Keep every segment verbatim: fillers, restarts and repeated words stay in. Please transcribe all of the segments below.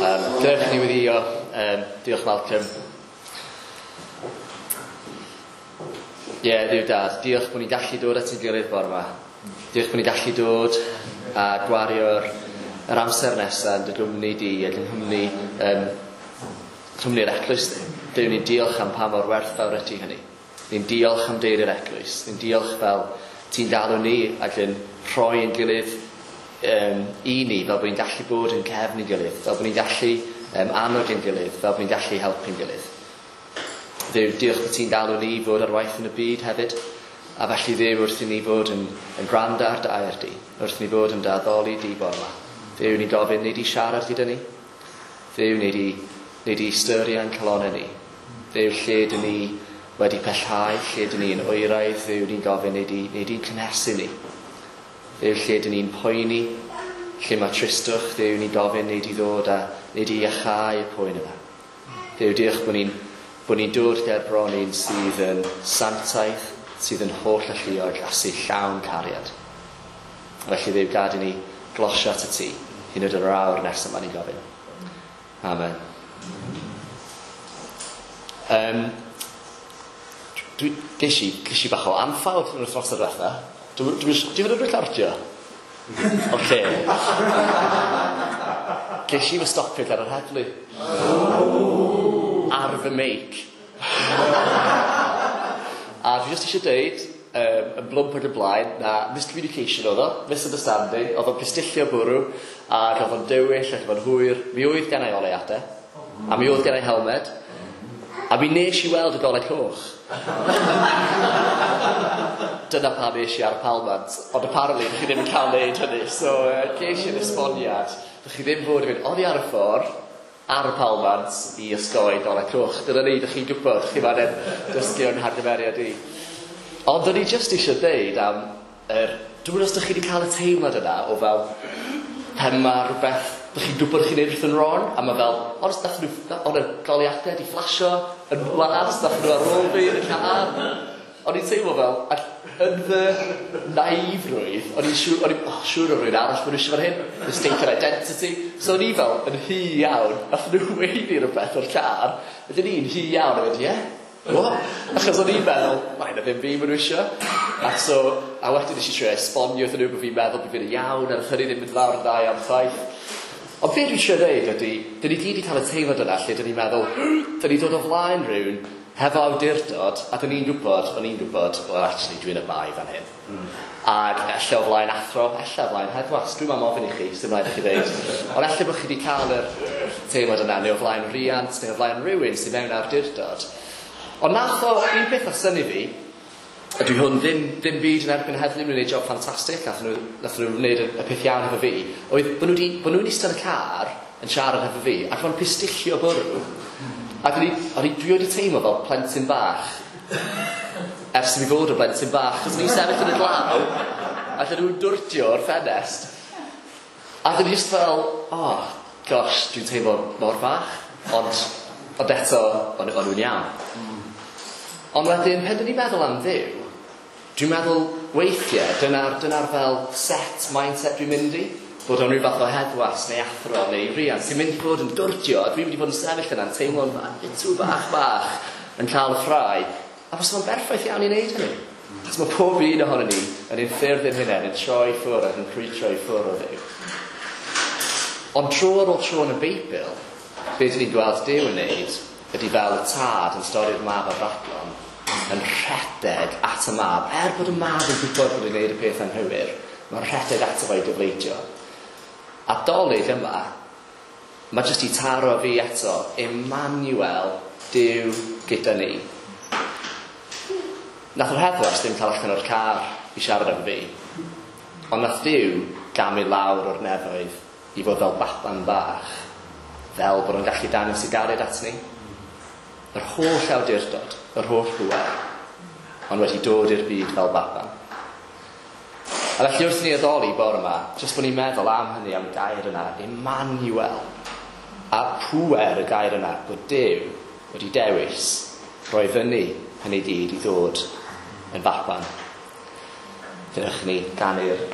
Um, Diolch ni wedi o. Um, diolch Malcolm. Ie, yeah, Dduw Dad, diolch bod ni'n gallu dod at ein gilydd bore yma. Diolch bod ni'n gallu dod a gwario'r yr amser nesaf yn dy gwmni di ac yn hymni um, hymni'r eglwys di. Dduw, ni'n diolch am pa mor werthfawr ydy hynny. Ni'n diolch am deulu'r eglwys. Ni'n diolch fel ti'n galw ni ac yn rhoi ein gilydd um, i ni fel bod ni'n gallu bod yn cefn ein gilydd, fel bod ni'n gallu um, annog ein gilydd, fel bod ni'n gallu helpu ein gilydd. Dduw, diolch bod ti'n galw ni fod ar waith yn y byd hefyd, a felly Dduw wrth i ni fod yn, yn gwrando ar dair di, wrth i ni fod yn daddoli di bore yma. Dduw, ni'n gofyn nid i siarad gyda ni. Dduw, nid i, nid i styrian calonau ni. Dduw, lle dyn ni wedi pellhau, lle dyn ni'n oeraidd. Dduw, ni'n gofyn nid i, nid i'n cynhesu ni. Dduw, lle dyn ni'n poeni, lle mae tristwch. Dduw, ni'n gofyn nid i ddod a nid i iachau y poen yma. Dduw, diolch bod ni'n bod ni'n dod ger bron un sydd yn santaeth, sydd yn holl alluog a sydd llawn cariad. Felly Dduw, gad i ni glosio at y ti, hyn oed yr awr nesaf yma ni'n gofyn. Amen. Um, dwi, ges i, ges i bach o anffawd yn wythnos o'r diwetha. Dwi'n fod yn recordio? Oce. Ges i fy stopio ger yr heddlu. Ar fy meic. A dwi jyst eisiau dweud, um, yn blwmp ar y blaen, na miscommunication oedd o, misunderstanding, oedd o'n pistillio bwrw, ac oedd o'n dywyll, ac oedd o'n hwyr. Mi oedd gen i oleuadau, a mi oedd gen i helmed, a mi nes i weld y golau coch. Dyna pam nes i ar y palmant, ond apparently, ddech chi ddim yn cael neud hynny, so uh, ges i'n esboniad, ddech chi ddim fod yn mynd, oddi ar y ffordd, ar y palmant i ysgoi golau coch. Dyna ni, ddech chi'n gwybod, chi fan yn dysgu o'n hardymeriad i. Ond o'n i jyst eisiau dweud am, er, dwi'n meddwl os ydych chi wedi cael y teimlad yna o fel, pen mae rhywbeth, ydych chi'n gwybod chi'n neud rhywbeth yn ron, a mae fel, ond os ydych nhw, ond y goliadau di flasio yn las, ydych nhw ar ôl fi yn y car. O'n i'n teimlo fel, ac yn fy naifrwydd, o'n i'n siŵr, o'n i'n oh, siŵr o rhywun arall bod nhw eisiau fan hyn, mistaken identity. So o'n i fel, yn hy iawn, nath nhw weini rhywbeth o'r car, ydyn ni'n hy iawn, a wedi, ie? What? Achos o'n i'n meddwl, mae'n a ddim fi maen nhw eisiau. Ac so, a wedyn nes i trio esbonio wrth nhw bod fi'n meddwl bod fi'n iawn, a nath hynny ddim yn lawr yn dau am ffaith. Ond be dwi eisiau dweud ydy, dyn ni gyd i cael y teimlad yna lle dyn ni'n meddwl, dyn ni dod o flaen rhywun, hefo awdurdod, a dyn ni'n gwybod, o'n i'n gwybod, well, actually, dwi'n y bai fan hyn. Mm. Ac ella o flaen athro, ella o flaen heddwas, dwi'n mam ofyn i chi, sy'n rhaid i chi ddeud. Ond ella bod chi wedi cael yr teimlad yna, neu o flaen riant, neu o flaen rhywun sy'n mewn awdurdod. Ond nath o, un peth o syni fi, a dwi hwn ddim, ddim byd yn erbyn heddlu, nhw'n gwneud job ffantastig, nath nhw, nath nhw wneud y, y peth iawn efo fi, oedd bod nhw'n nhw eistedd y car yn siarad efo fi, ac o'n pistillio bwrw. Ac o'n i, dwi wedi teimlo fel plentyn bach, ers i mi fod o blentyn bach, chos ni'n sefyll yn y glaw, ac o'n nhw'n dwrtio o'r ffenest. Ac o'n i just fel, oh, gosh, dwi'n teimlo mor bach, ond, ond eto, o'n nhw'n iawn. Ond wedyn, pen dyn ni'n meddwl am Dduw, dwi'n meddwl weithiau, dyna'r dyna fel set mindset dwi'n mynd i, bod o'n rhyw fath o heddwas neu athro neu riant sy'n mynd i fod yn dwrdio, a dwi'n mynd i fod yn sefyll yna'n teimlo'n bitw bach bach yn cael y ffrau, a fos mae'n berffaith iawn i wneud hynny. Achos mae pob un ohono ni yn un ffyrdd yn hynny, yn troi ffwrdd ac yn crwydro i ffwrdd o Dduw. Ond tro ar ôl tro yn y Beibl, beth ni'n gweld Duw yn wneud ydy fel y tad yn stori'r mab Abraham yn rhedeg at y mab, er bod y mab yn gwybod bod yn gwneud y peth anghywir, mae'n rhedeg ato fo'i gyfleidio. A dolyg yma, mae jyst i taro fi eto, Emmanuel, Duw gyda ni. Nath yr heddwas ddim cael allan o'r car i siarad efo fi, ond nath Duw gamu lawr o'r nefoedd i fod fel baban bach, fel bod o'n gallu dangos i gared at ni. Yr holl awdurdod, yr holl bwer, ond wedi dod i'r byd fel baban. A felly wrth ni addoli bore yma, jyst bod ni'n meddwl am hynny, am gair yna, Emmanuel, a pwer y gair yna, bod Duw wedi dewis roi fyny hynny gyd i ddod yn baban. Dyna'ch ni ganu'r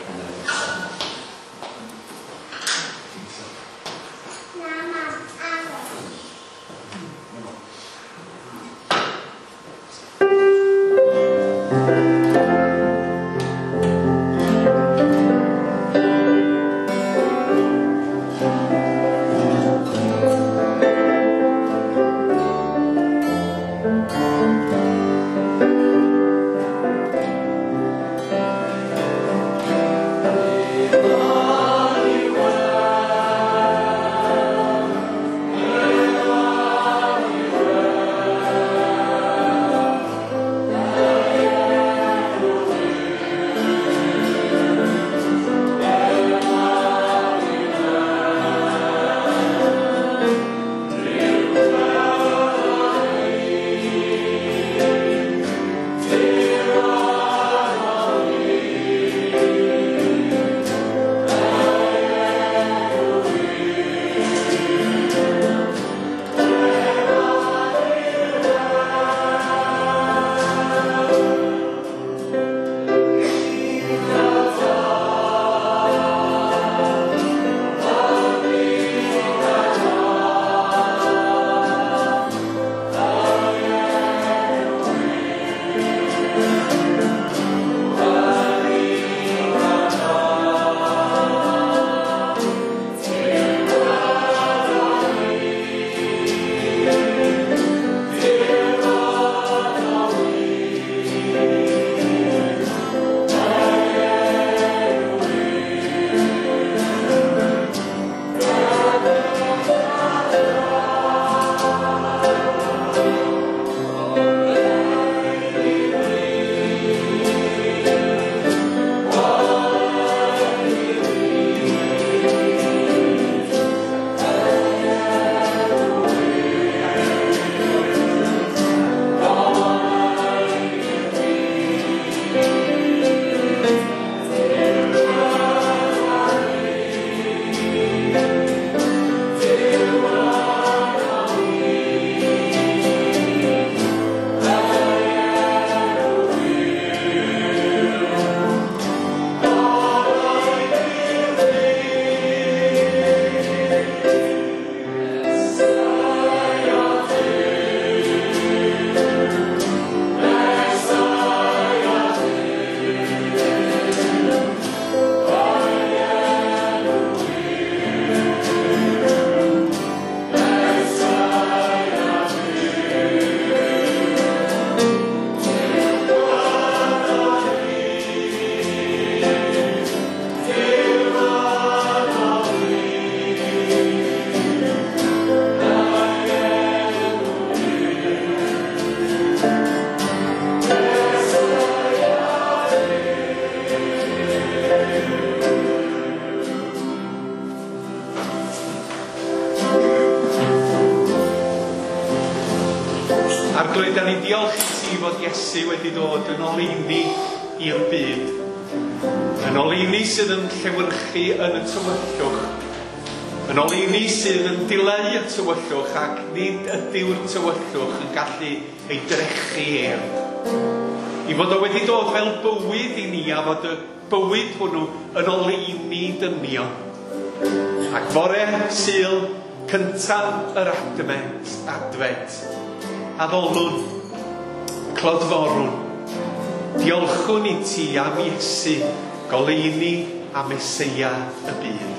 Arglwydd, da ni diolch i ti fod Iesu wedi dod yn oleuni i'r byd. Yn oleuni sydd yn llewyrchu yn y tywyllwch. Yn oleuni sydd yn dileu y tywyllwch ac nid ydyw'r tywyllwch yn gallu ei drechu ef. I fod o wedi dod fel bywyd i ni a fod y bywyd hwnnw yn oleuni dynion. Ac fore Sul cyntaf yr advent, advent, addolwn, clodforwn, diolchwn i ti am Iesu, goleuni a Meseia y byd.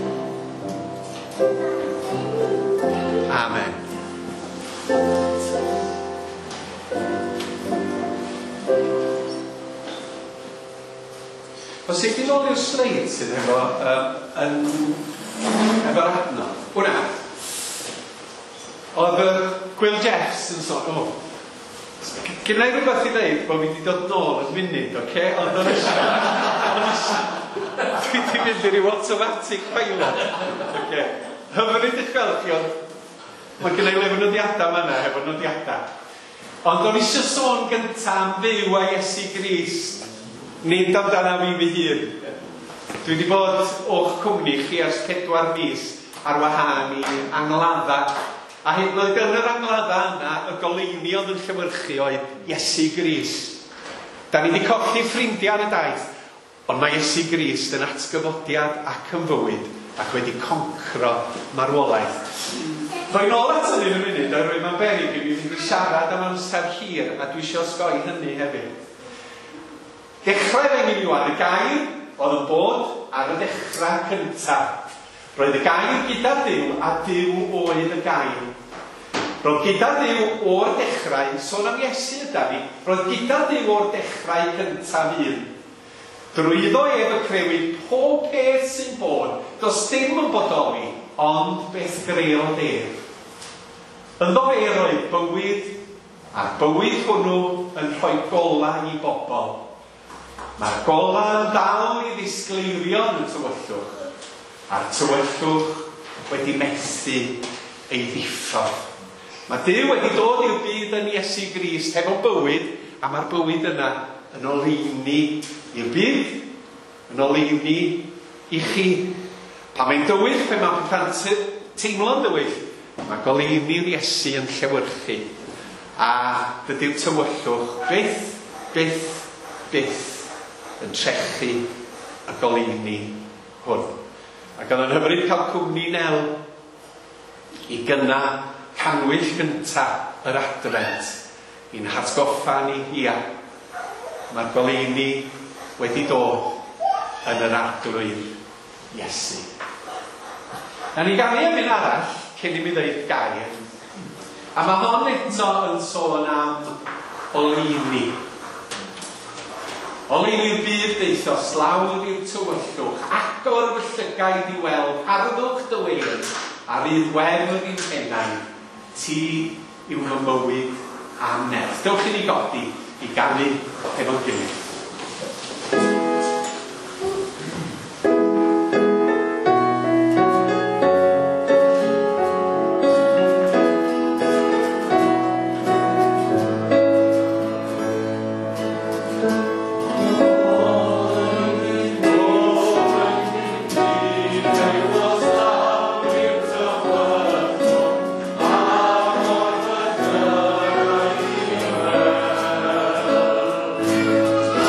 Amen. Os ydych chi'n ôl i'r sleid sydd efo yn efo'r adnod, hwnna. Oedd y Gwyl Jeffs yn sôn, o, gynnau rhywbeth i ddeud bod fi wedi dod nôl yn munud, oce? Ond o'n eisiau, dwi wedi mynd i ryw automatic pilot, oce? Hyfryd eich gweld chi, ond mae gynnau lefnodiadau yma efo nodiadau. Ond o'n eisiau sôn gyntaf am fyw a Iesu Grist, nid amdana fi fy hun. Dwi wedi bod o'ch cwmni chi ers pedwar mis ar wahân i angladda. A hyd yn oed yn yr angladda yna, y goleuni oedd yn llewyrchu oedd Iesu Grist. Da ni wedi colli ffrindiau yn y daith, ond mae Iesu Grist yn atgyfodiad ac yn fywyd ac wedi concro marwolaeth. Rwy'n ôl at hynny yn y munud, a rwy'n ma'n berig i mi fynd i siarad am amser hir, a dwi eisiau osgoi hynny hefyd. Dechrau fe mi wan, y gair oedd yn bod ar y dechrau cyntaf. Roedd y gair gyda Duw a Duw oedd y gair. Roedd gyda Duw o'r dechrau, sôn am Iesu yda ni, roedd gyda Duw o'r dechrau cyntaf un. Drwyddo ef y crewyd pob peth sy'n bod, does dim yn bodoli, ond beth greodd ef. Ynddo fe roedd bywyd, a'r bywyd hwnnw yn rhoi golau i bobl. Mae'r golau yn dal i ddisgleirio yn y tywyllwch, a'r tywyllwch wedi methu ei ddiffodd. Mae Duw wedi dod i'r byd yn Iesu Grist hefo bywyd, a mae'r bywyd yna yn oleuni i'r byd, yn oleuni i chi. Pa mae'n dywyll, pe mae'n pethau'n teimlo'n dywyll, mae goleuni'r Iesu yn llewyrchu. A dydy'r tywyllwch byth, byth, byth yn trechu y goleuni hwn. Ac oedd yn hyfryd cael cwmni Nel i gynna canwyll gyntaf yr advent i'n hatgoffa ni hia. Mae'r goleuni wedi dod yn yr arglwydd Iesu. Na ni ganu am un arall cyn i mi ddeud gair. A mae hon eto yn sôn am oleuni. Oleuni'r byd deithos lawr i'r tywyllwch, agor fy llygaid i weld, harddwch dy weir, a rydd wefr i'n pennau, ti yw fy mywyd am nerth. Dewch i ni godi i ganu efo'n gilydd. Thank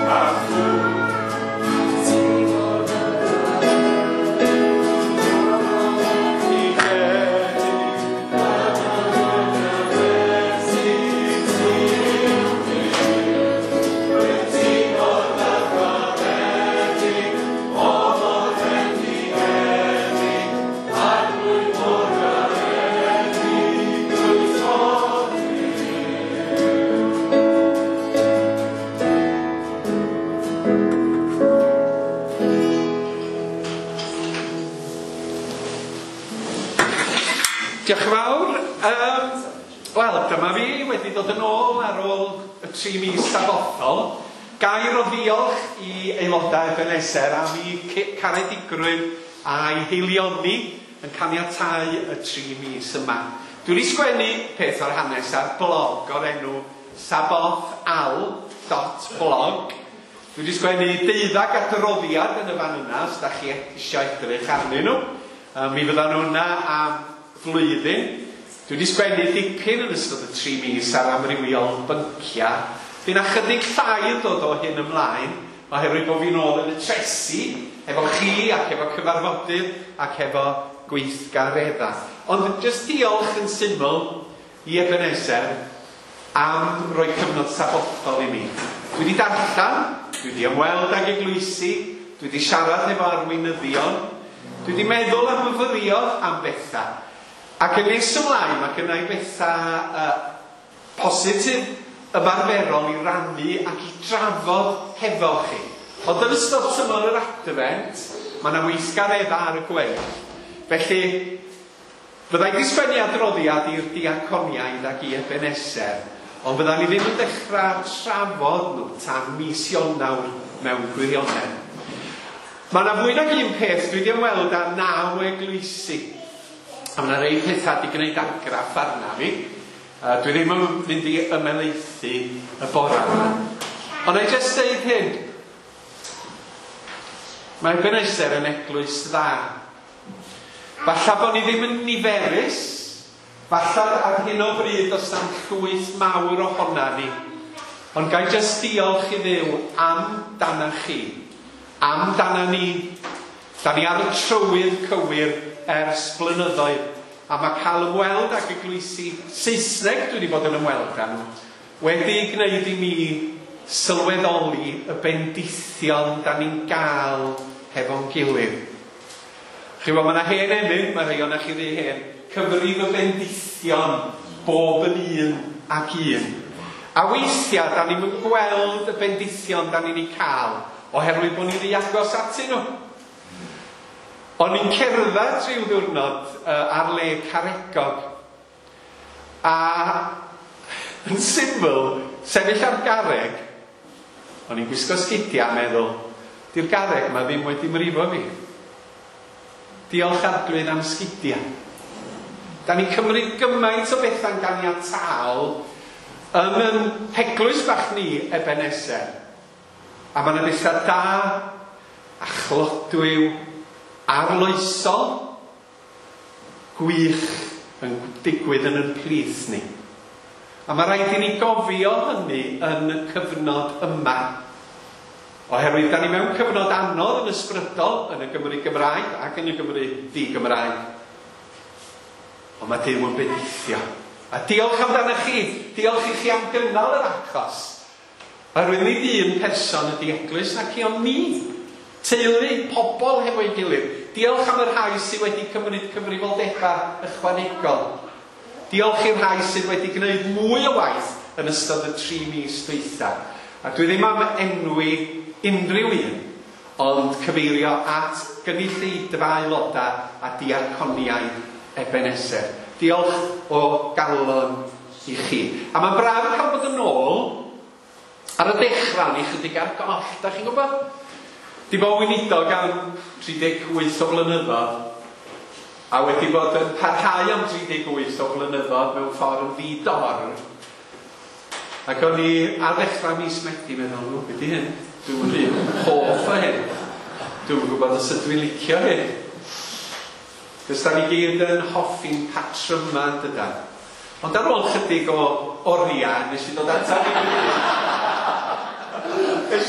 Diolch yn fawr. Um, Wel, dyma fi wedi dod yn ôl ar ôl y tri mis safothol. Gair o ddiolch i aelodau Ebenezer am i caredigrwydd a'i heilioni yn caniatáu y tri mis yma. Dwi wedi sgwennu peth o'r hanes ar blog o'r enw sabothal dot blog. Dwi wedi sgwennu deuddag adroddiad yn y fan yna, os da chi eisiau edrych arnyn nhw. Um, mi fyddan nhw yna am flwyddyn. Dwi wedi sgwennu dipyn yn ystod y tri mis ar amrywiol byncia. Fy'n ychydig llai yn dod o hyn ymlaen, oherwydd bod fi'n ôl yn y tresi, efo chi ac efo cyfarfodydd ac efo gweithgaredda. Ond jyst diolch yn syml i Ebenezer am roi cyfnod safothol i mi. Dwi wedi darllen, dwi wedi ymweld ag eglwysi, dwi wedi siarad efo arweinyddion, dwi wedi meddwl am myfyrio am bethau. Ac yn nes ymlaen, mae gennau bethau uh, positif ymarferol i rannu ac i drafod hefo chi. Ond yn ystod tymor yr advent, mae yna weithgaredda ar y gweill. Felly, byddai wedi sgwennu adroddiad i'r diaconiaid ac i Ebenezer, ond byddai ni ddim yn dechrau trafod nhw tan mis Ionawr mewn gwirionedd. Mae yna fwy nag un peth dwi wedi ymweld â naw eglwysi. A mae yna rei pethau wedi gwneud argraff arna fi. Uh, dwi ddim yn mynd i ymelaethu y bora yma. Ond ei jyst deud hyn. Mae Ebenezer yn eglwys dda. Falla bod ni ddim yn niferus. Falla ar hyn o bryd os am llwyth mawr ohona ni. Ond gai jyst diolch i Dduw am dana chi. Am dana ni. Da ni ar y trywydd cywir ers blynyddoedd. A mae cael ymweld ag eglwysi Saesneg dwi wedi bod yn ymweld â nhw wedi gwneud i mi sylweddoli y bendithion da ni'n gael hefo'n gilydd. Chi bod, mae yna hen enyn, mae rhai o'na chi ddi hen, cyfrif y bendithion bob yn un ac un. A weithiau, da ni'n gweld y bendithion da ni'n ei cael oherwydd bod ni'n agos atyn nhw. O'n i'n cerdded rhyw ddiwrnod uh, ar le Caregog a yn syml, sefyll ar garreg, o'n i'n gwisgo sgidia a meddwl, di'r garreg yma ddim wedi mrifo fi. Diolch Arglwydd am sgidia. Da ni'n cymryd gymaint o bethau'n ganiataol yn yn peglwys bach ni Ebenezer. A mae yna bethau da a chlodwyw arloesol gwych yn digwydd yn yn plith ni. A mae rhaid i ni gofio hynny yn y cyfnod yma. Oherwydd da ni mewn cyfnod anodd yn ysbrydol yn y Gymru Gymraeg ac yn y Gymru Di-Gymraeg. Ond mae Duw yn bendithio. A diolch amdana chi. Diolch i chi am gynnal yr achos. Oherwydd nid un person ydi eglwys nac i ond ni. Teulu, pobl hefo'i gilydd. Diolch am yr rhai sydd wedi cymryd cyfrifoldebau ychwanegol. Diolch i'r rhai sydd wedi gwneud mwy o waith yn ystod y tri mis dwytha. A dwi ddim am enwi unrhyw un, ond cyfeirio at gynulleidfa aelodau a diaconiau Ebenezer. Diolch o galon i chi. A mae'n braf yn cael bod yn ôl ar y dechrau ni chydig ar goll, da chi'n gwybod? Di bod weinidog am tri deg wyth o flynyddoedd a wedi bod yn parhau am tri deg wyth o flynyddoedd mewn ffordd yn ddidorn. Ac o'n i ar ddechrau mis Medi meddwl, o, beth i hyn? Dwi'n rhywun hoff o hyn. Dwi'n gwybod os ydw i'n licio hyn. Cos da ni gyd yn hoffi'n patryma dyda. Ond ar ôl chydig o oriau, nes i ddod ata ni. Nes i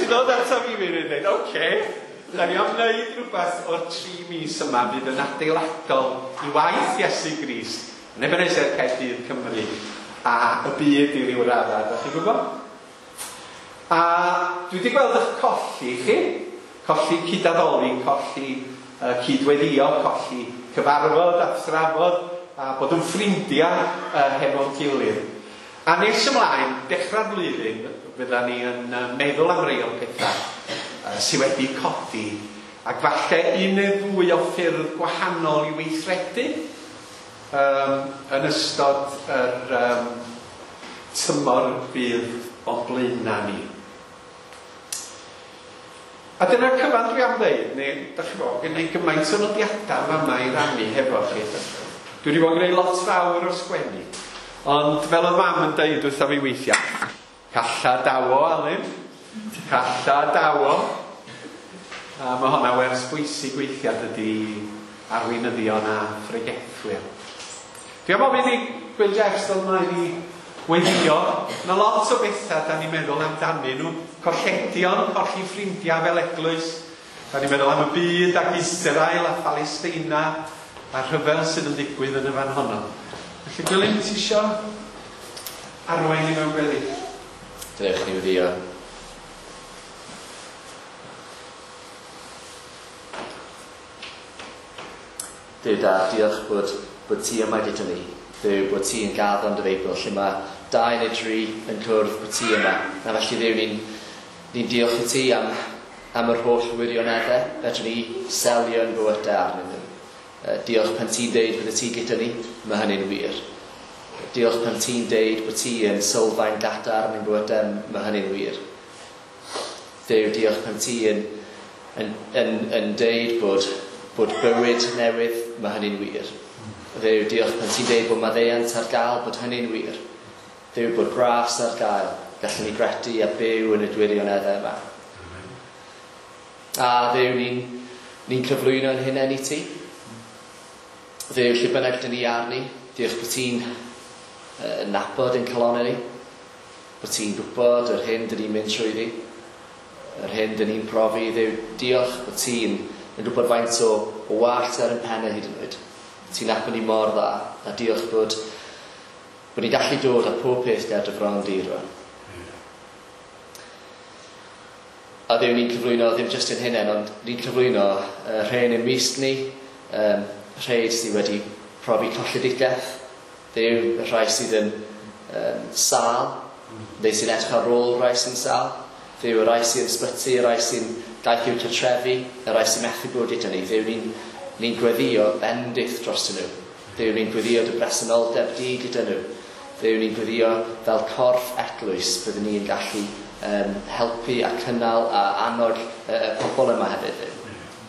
ddod ato fi fynd yn dweud, oce, da ni am wneud rhywbeth o'r tri mis yma fydd yn adeiladol i waith Iesu Grist, yn Ebenezer Caerdydd Cymru, a y byd i ryw raddau, da chi'n gwybod? A dwi wedi gweld eich colli chi, colli cydaddoli, colli uh, cydweddio, colli cyfarfod a thrafod, a bod yn ffrindiau uh, hefo'n gilydd. A nes ymlaen, dechrau'r flwyddyn, fydda ni yn uh, meddwl am rei o pethau uh, sydd wedi codi, ac falle un neu ddwy o ffyrdd gwahanol i weithredu um, yn ystod yr um, tymor fydd o blaena ni. A dyna'r cyfan dwi am ddeud, neu, da chi bod, gen i gymaint o nodiadau fama i rannu hefo chi. Dwi wedi bod yn gwneud lot fawr o sgwennu. Ond fel oedd mam yn deud wrtho fi weithiau, calla dawo, Alun, calla dawo. A mae honna wers bwysig weithiau dydy arweinyddion a ffregethwyr. Dwi am ofyn i Will Jeffs ddod mlaen i weddio, na lot o bethau da ni'n meddwl amdanyn nhw, colledion, colli ffrindiau fel eglwys, da ni'n meddwl am y byd ac Israel a Palestina, a'r rhyfel sydd yn digwydd yn y fan honno. Felly, Gwilym, ti isio arwain i mewn gwely? Dewch ni wedi o. Dyw da, diolch bod, bod ti yma gyda ni. Dyw bod ti yn gaddo yn dy Feibl, lle mae dau neu dri yn cwrdd bod ti yma. A felly ddyw ni'n ni diolch i ti am, am yr holl wirioneddau, fedrwn ni selio yn bywydau arnyn nhw. Uh, diolch pan ti'n deud bod y ti gyda ni, mae hynny'n wir. Diolch pan ti'n deud bod ti yn sylfaen gadarn yn bywydau, mae hynny'n wir. Dyw, diolch pan ti yn, yn, yn, yn deud bod, bod bywyd newydd, mae hynny'n wir. Dyw, diolch pan ti'n deud bod maddeuant ar gael, bod hynny'n wir. Dyw, bod gras ar gael, gallwn ni gredu a byw yn y dwirioneddau yma. A ddyw, ni'n ni cyflwyno'n hunain i ti. Ddyw, lle bynnag dyn ni arni, diolch bod ti'n uh, nabod yn calonau ni, bod ti'n gwybod yr hyn dyn ni'n mynd trwyddi, yr hyn dyn ni'n profi. Ddyw, diolch bod ti'n yn gwybod faint o, o wallt ar yn pennau hyd yn oed. Ti'n nabod ni mor dda, a diolch bod, bod ni'n gallu dod â pob peth ger dy fron di rwan. A ddyw, ni'n cyflwyno ddim jyst yn hynny, ond ni'n cyflwyno uh, rhain yn misg ni, um, rhaid sydd wedi profi colledigaeth. Ddyw, y rhai sydd yn um, sal, neu sy'n edrych ar ôl rhai sy'n sal. Ddyw, y rhai sy'n ysbyty, y rhai sy'n gaeth i'w cartrefi, y rhai sy'n methu bod gyda ni. Ddyw, ni'n ni gweddio bendith dros nhw. Ddyw, ni'n gweddio dy bresenoldeb di gyda nhw. Ddyw, ni'n gweddio fel corff eglwys byddwn ni'n gallu um, helpu a cynnal a annog y uh, pobl yma hefyd. Ddyw.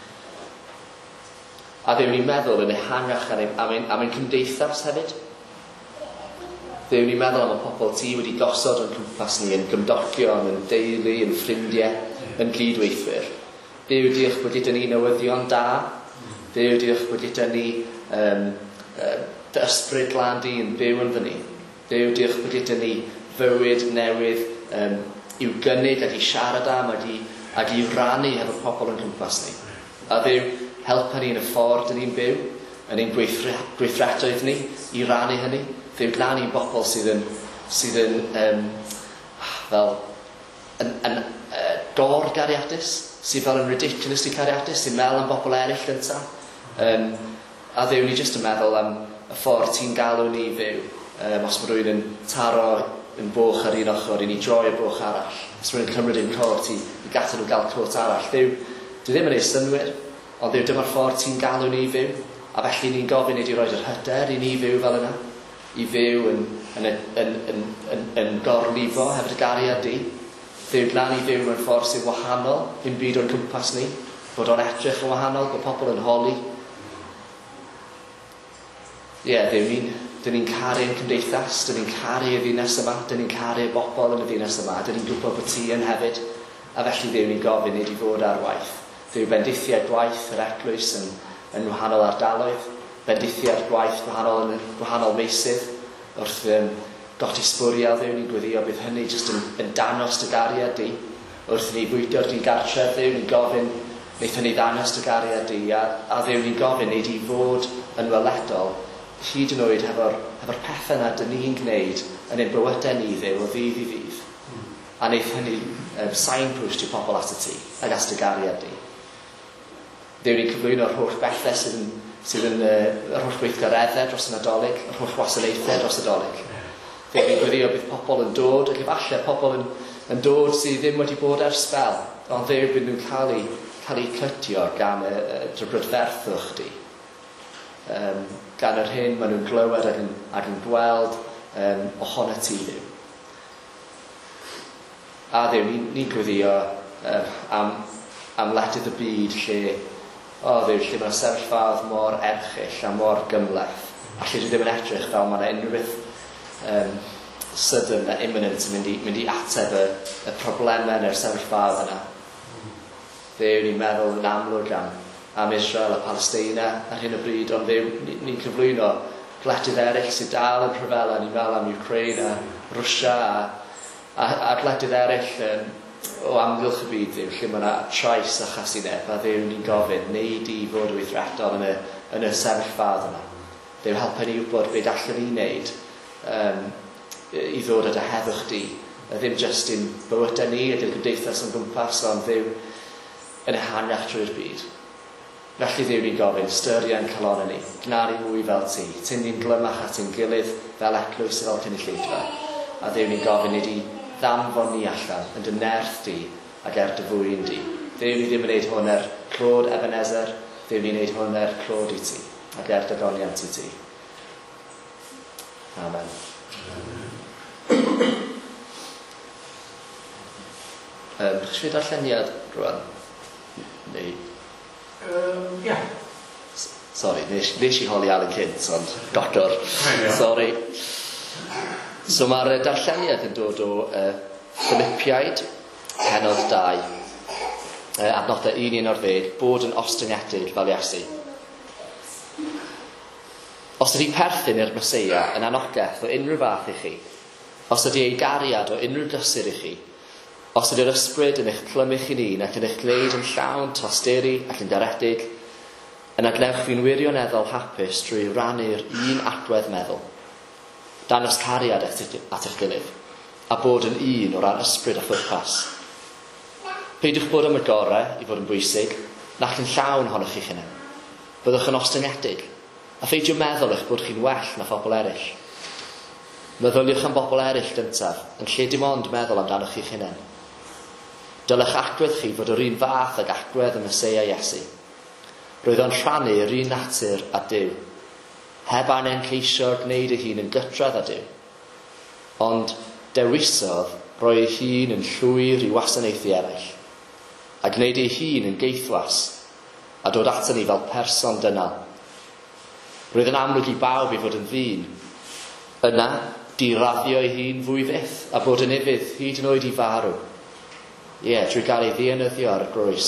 A ddyw, ni'n meddwl yn ehangach am ein, am ein cymdeithas hefyd. Ddyw, ni'n meddwl am y pobl ti wedi gosod yn cwmpas ni, yn gymdogion, yn deulu, yn ffrindiau, yn gydweithwyr. Ddyw, diolch bod gyda ni newyddion da. Ddyw, diolch bod gyda ni um, uh, dy ysbryd glân di yn byw yn fyny. Ddyw, diolch bod gyda ni fywyd newydd um, i'w gynnig ac i siarad am ac i, ac i rannu hefo pobl yn cwmpas ni. A ddyw, helpa ni yn y ffordd yn ni'n byw, yn ein gweithretoedd ni, i rannu hynny. Ddyw, glan ni bobl sydd yn, sydd yn um, fel, yn, yn uh, gor-gariadus, sydd fel yn ridiculously cariadus, sy'n meddwl am bobl eraill gyntaf. Um, a ddyw, ni jyst yn meddwl am y ffordd ti'n galw ni i fyw. Um, os mae rhywun yn taro yn boch ar un ochr, i ni droi y boch arall. Os mae rhywun yn cymryd yn cwrt i, i gadael nhw gael cwrt arall. Ddyw, dwi ddim yn ei synwyr, ond ddyw, dyma'r ffordd ti'n galw ni i fyw. A felly ni'n gofyn i di roed yr hyder i ni fyw fel yna. I fyw yn, yn, yn, yn, yn, yn, yn gorlifo hefyd y gariad di. Ddyw, glan i fyw mewn ffordd sy'n wahanol i'n byd o'n cwmpas ni. Bod o'n edrych yn wahanol, bod pobl yn holi. Ie, yeah, ddyw, ni'n ni caru'n cymdeithas, dyn ni'n caru y ddinas yma, dyn ni'n caru y bobl yn y ddinas yma, dyn ni'n gwybod bod ti yn hefyd. A felly ddyw, ni'n gofyn i di fod ar waith. Ddyw, bendithiad gwaith yr eglwys yn, yn wahanol ardaloedd, bendithiad gwaith gwahanol yn gwahanol meysydd, wrth um, goti sbwriel. Ddyw, ni'n gweddio bydd hynny jyst yn, yn danos dy gariad di, wrth ni fwydo'r di gartref, ddew ni'n gofyn, wnaethon ni ddangos dy gariad di, a, a ddew ni'n gofyn wneud i fod yn weledol, hyd yn oed hefo'r hefo pethau yna dyn ni'n gwneud yn ein bywydau ni ddew o ddydd i ddydd. A wneith hynny um, signpost i pobl at y ti, ag at dy gariad di. Ddew ni'n cyflwyno'r holl bethau sydd yn, sydd yn uh, yr holl gweithgareddau dros y Nadolig, yr holl wasanaethau dros y Nadolig. Ddew ni'n gweddio bydd pobl yn dod, ac efallai pobl yn, yn dod sydd ddim wedi bod ar sbel, ond ddew bydd nhw'n cael eu, cael eu cytio gan y, y drybrodferthwch di. Um, gan yr hyn maen nhw'n glywed ac yn, ac yn gweld um, ohono ti ddew. A ddew, ni'n ni gweddio um, am, am ledydd y byd lle, o ddew, lle mae'n sefyllfaoedd mor erchill a mor gymleth, a lle dwi ddim yn edrych fel mae'n unrhyw um, sudden a imminent yn mynd i, mynd i ateb y, y problemau neu'r sefyllfaoedd yna. Ddew, ni'n meddwl yn amlwg am, am Israel a Palestina ar hyn o bryd, ond ddew, ni'n ni cyflwyno gwledydd eraill sydd dal yn rhyfela. Ni'n meddwl am Ukraine a Russia a, a, a gwledydd eraill um, o amgylch y byd, ddew, lle mae yna trais a chasineb, a ddew ni'n gofyn, neud i fod yn weithredol yn y, yn y sefyllfaoedd yna. Ddew, helpa ni wybod beth allan ni'n neud um, i ddod at y heddwch di, a ddim jyst yn bywydau ni a dy'r gymdeithas yn gwmpas, ond ddew yn ehangach trwy'r byd. Felly ddew ni'n gofyn, styrian calon ni, gnaru mwy fel ti, tyn ni'n glymach at ein gilydd fel eglwys fel cynulleidfa, a ddew ni'n gofyn i di ddamfon ni allan yn dy nerth di ac er dy fwyn di. Ddew ni ddim yn gwneud hwn er clod Ebenezer, ddew ni'n gwneud hwn er clod i ti, ac er dygoniant i ti. Amen. Um, Chos fi darlleniad rwan? Neu... Um, yeah. Sorry, nes, nes i holi Alan Cynt, ond doctor. Sorry. So mae'r darlleniad yn dod o uh, Philippiaid, penod dau, uh, adnodau un un o'r ddeg, bod yn ostyngedig fel Iesu. Os ydy perthyn i'r Meseia yn anogaeth o unrhyw fath i chi, os ydy ei gariad o unrhyw gysur i chi, os ydy'r ysbryd yn eich plymych i ni ac yn eich gwneud yn llawn tosteri ac yn garedig, yna gnewch fi'n wirioneddol hapus drwy rannu'r un agwedd meddwl, dangos cariad at eich gilydd, a bod yn un o ran ysbryd a phwrpas. Peidiwch bod am y gorau i fod yn bwysig, nac yn llawn ohonoch chi'ch hunain. Byddwch yn ostyngedig, a pheidio meddwl eich bod chi'n well na phobl eraill. Meddyliwch am bobl eraill gyntaf, yn lle dim ond meddwl amdanoch chi'ch hunain. Dylech agwedd chi fod o'r un fath ag agwedd y Meseia Iesu. Roedd o'n rhannu yr un natur a Duw, heb angen ceisio gwneud ei hun yn gytradd â Duw, ond dewisodd roi ei hun yn llwyr i wasanaethu eraill, a gwneud ei hun yn geithwas, a dod ato ni fel person dynol. Roedd yn amlwg i bawb i fod yn ddyn. Yna, diraddio ei hun fwy fyth, a bod yn ifydd hyd yn oed i farw. Ie, yeah, drwy gael ei ddienyddio ar y groes.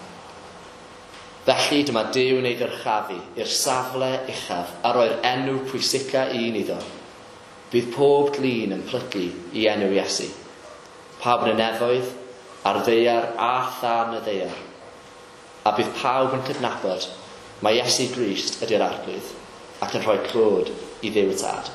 Felly dyma Duw yn ei ddyrchafu i'r safle uchaf a roi'r enw pwysica un iddo. Bydd pob glin yn plygu i enw Iesu. Pawb yn y nefoedd, a'r ddeiar a than y ddeiar. A bydd pawb yn cydnabod mae Iesu Grist ydy'r arglwydd ac yn rhoi clod i Dduw y Tad.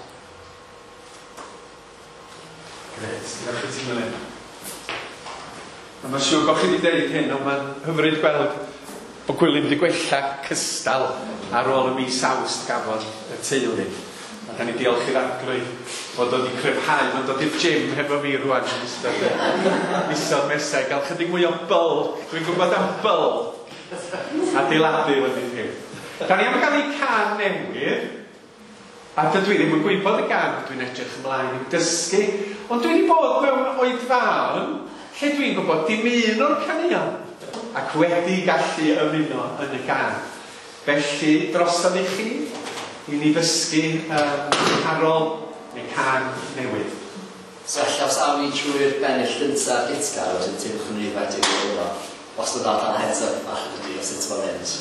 Gret, gyda chi ti'n mynd. Mae'n siŵr bod chi wedi dweud hyn, ond mae'n hyfryd gweld bod Gwilym wedi gwella cystal ar ôl y mis Awst gafodd y teulu. A da ni diolch i'r arglwydd bod oedd wedi cryfhau. Mae'n dod i'r gym hefo fi rwan yn ystod misoedd mesau, gael chydig mwy o byl. Dwi'n gwybod am byl adeiladu wedi chi. Da ni am gael ei can newydd, a dydw i ddim yn gwybod y gan, dwi'n edrych ymlaen i'w dysgu, ond dwi wedi bod mewn oedfaon lle dwi'n gwybod dim un o'r caneuon ac wedi gallu ymuno yn y gan. Felly, drosodd i chi i ni ddysgu um, carol neu can newydd. So allas awn ni trwy'r bennill gyntaf gitgar wedyn ti'n chwnnw wedi gwybod o. Os dwi'n dod ar heads up bach ydy o sut mae'n mynd.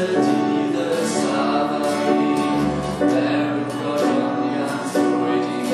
Ar y dydd y safari, mewn goroniaeth roedd i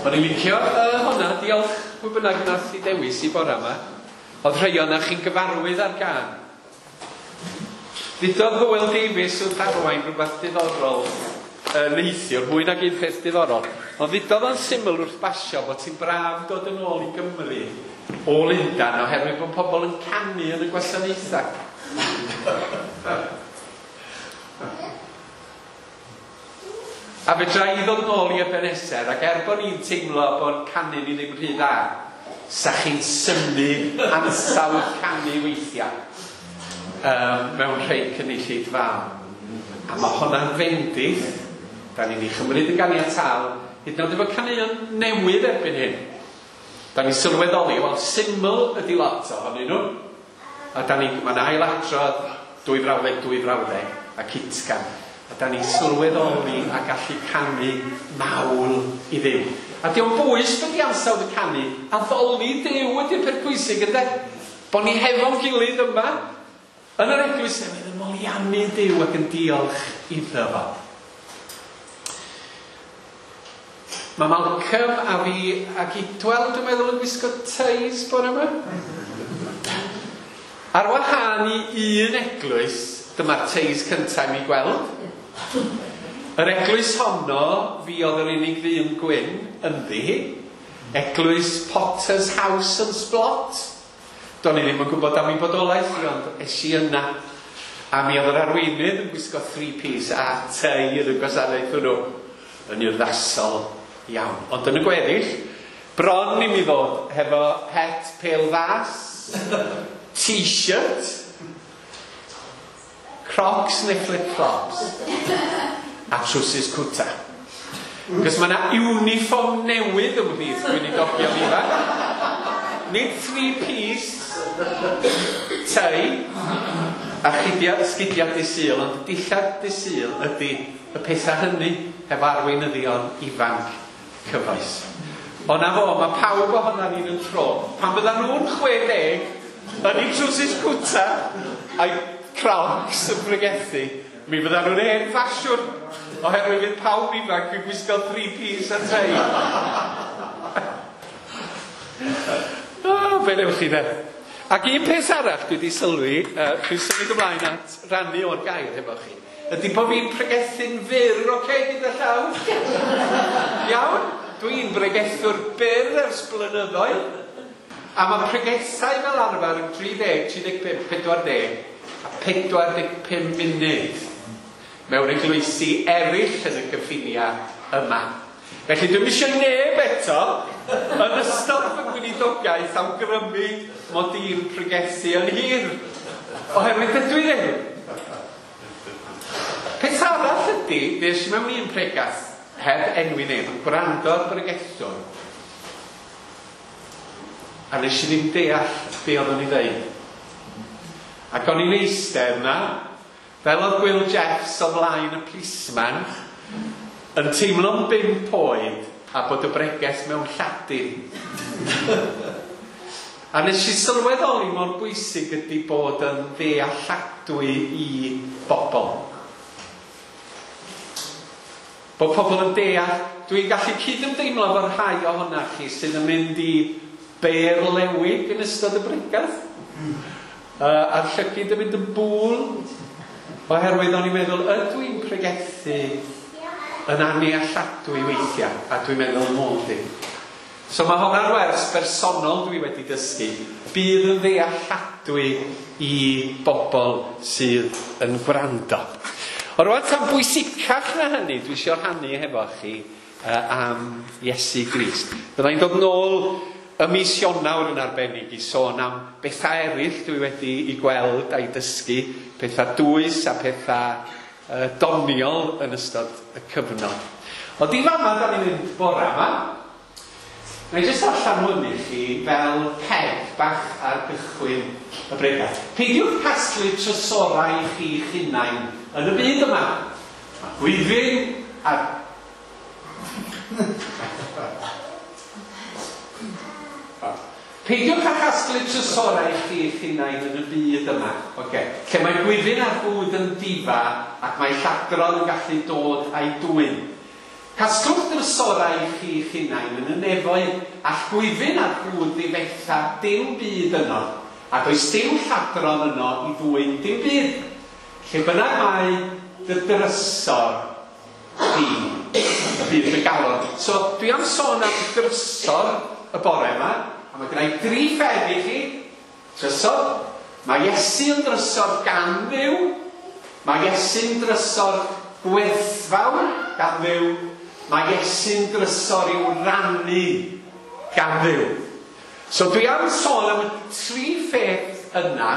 O'n i'n licio uh, hwnna, diolch pwy bynnag nath i dewis i bore yma. Oedd rhai o'na chi'n gyfarwydd ar gan. Ddudodd Hywel Davies wrth arwain rhywbeth diddorol uh, neithiwr, mwy nag un peth diddorol. Ond ddudodd o'n syml wrth basio bod ti'n braf dod yn ôl i Gymru o Lundan oherwydd bod pobl yn canu yn y gwasanaethau. A fedra i ddod nôl i Ebenezer ac er bod ni'n teimlo bod canu ni ddim rhy dda, sa chi'n symu ansawdd canu weithiau um, mewn rhai cynulleid fam. A mae hwnna'n fendith, da ni'n ei chymryd yn ganiataol, hyd yn oed efo canu'n newydd erbyn hyn. Da ni'n sylweddoli, wel, syml ydi lot ohonyn nhw. A da ni'n, mae'n ailadrodd dwy frawddeg, dwy frawddeg, a kitgan. A da ni'n sylweddoli a gallu canu mawl i ddiw. A di o'n bwys bod i ansawdd y canu, a ddolni Duw ydy'r peth pwysig ynddo. Bo ni hefo'n gilydd yma, yn yr eglwys newydd yn moliannu Duw ac yn diolch iddo fo. Mae Malcolm a fi ac Idwel, dwi'n meddwl, yn gwisgo teis bore yma. Ar wahân i un eglwys, dyma'r teis cyntaf mi gweld. Yr eglwys honno, fi oedd yr unig ddyn gwyn ynddi. Eglwys Potter's House yn Sblot. Do'n i ddim yn gwybod am ei bodolaeth, ond eisi yna. A mi oedd yr arweinydd yn gwisgo three-piece a tei yn y gwasanaeth hwnnw yn urddasol iawn. Ond yn y gweddill, bron i mi ddod hefo het pêl fas, t-shirt, crocs neu flip-flops, a trwsus cwta. Cos mae yna uniform newydd ymhlith dwi'n ei dogio fi fa. Nid three-piece, tei, a chydiad, sgidiad dysil, ond dillad dysil ydy y pethau hynny hefo arweinyddion ifanc cyfoes. O na fo, mae pawb ohona ni'n yn tro. Pan bydda nhw'n chwedeg, yn ei trwsus cwta a'i crocs yn bregethu, mi fydda nhw'n hen ffasiwn, oherwydd fydd pawb ifanc yn gwisgo three-piece a tei. O, be newch chi de? Ac un peth arall dwi wedi sylwi, uh, dwi'n symud ymlaen at rannu o'r gair efo chi, ydy bod fi'n pregethu'n fyr, oce, okay, gyda llaw? Iawn? Dwi'n bregethwr byr ers blynyddoedd, a mae pregethau fel arfer yn tri deg, tri deg pump, pedwar deg, a pedwar deg pump munud mewn eglwysi eraill yn y cyffinia yma. Felly dwi'n eisiau neb eto yn ystod fy gwynidogaeth awgrymu mod i'n pregethu yn hir. Oherwydd dydw i ddim. Peth arall ydy, nes i mewn un pregas heb enwi neb, yn gwrando'r bregethwr. A nes i ddim deall be oeddwn i ddeud. Ac o'n i'n eistedd yna, fel oedd Will Jeffs o flaen y plisman, yn teimlo'n bump oed a bod y bregeth mewn Lladin. A nes i sylweddoli mor bwysig ydy bod yn ddealladwy i bobl. Bod pobl yn deall, dwi'n gallu cydymdeimlo fo rhai ohona chi sydd yn mynd i berlewig yn ystod y bregeth. Uh, a'r llygyd yn mynd yn bŵl, oherwydd o'n i'n meddwl, ydw i'n pregethu yn anialladwy weithiau, a dwi'n meddwl mod i. So mae hwnna'n wers bersonol dwi wedi dysgu, bydd yn ddealladwy i bobl sydd yn gwrando. O rwan tan bwysicach na hynny, dwi eisiau rhannu hefo chi uh, am Iesu Grist. Byddai'n dod nôl y mis Ionawr yn arbennig i sôn am bethau eraill dwi wedi i gweld a'i dysgu, pethau dwys a pethau uh, doniol yn ystod y cyfnod. O di fama da ni'n mynd bore yma, na i jyst allan hwn i chi fel peg bach ar gychwyn y bregeth. Peidiwch casglu trysorau i chi hunain yn y byd yma. Mae Gwyddyn a... Peidiwch â casglu trysorau i chi hunain yn y byd yma. Okay. Lle mae Gwyddyn a'r bwyd yn difa ac mae lladron yn gallu dod a'i dwyn. Casglwch drysorau chi eich hunain yn y nefoedd all gwyfyn ar hrwyd ddifetha dim byd yno, ac oes dim lladron yno i ddwyn dim byd. Lle bynnag mae dy drysor di, y bydd y galon. So, dwi am sôn am drysor y bore yma, a mae gennau dri ffedd i chi. Drysor, mae Iesu'n drysor gan Dduw, mae Iesu'n drysor gwerthfawr gan Dduw, mae Iesu'n drysor i'w rannu gan Dduw. So dwi am sôn am y tri pheth yna.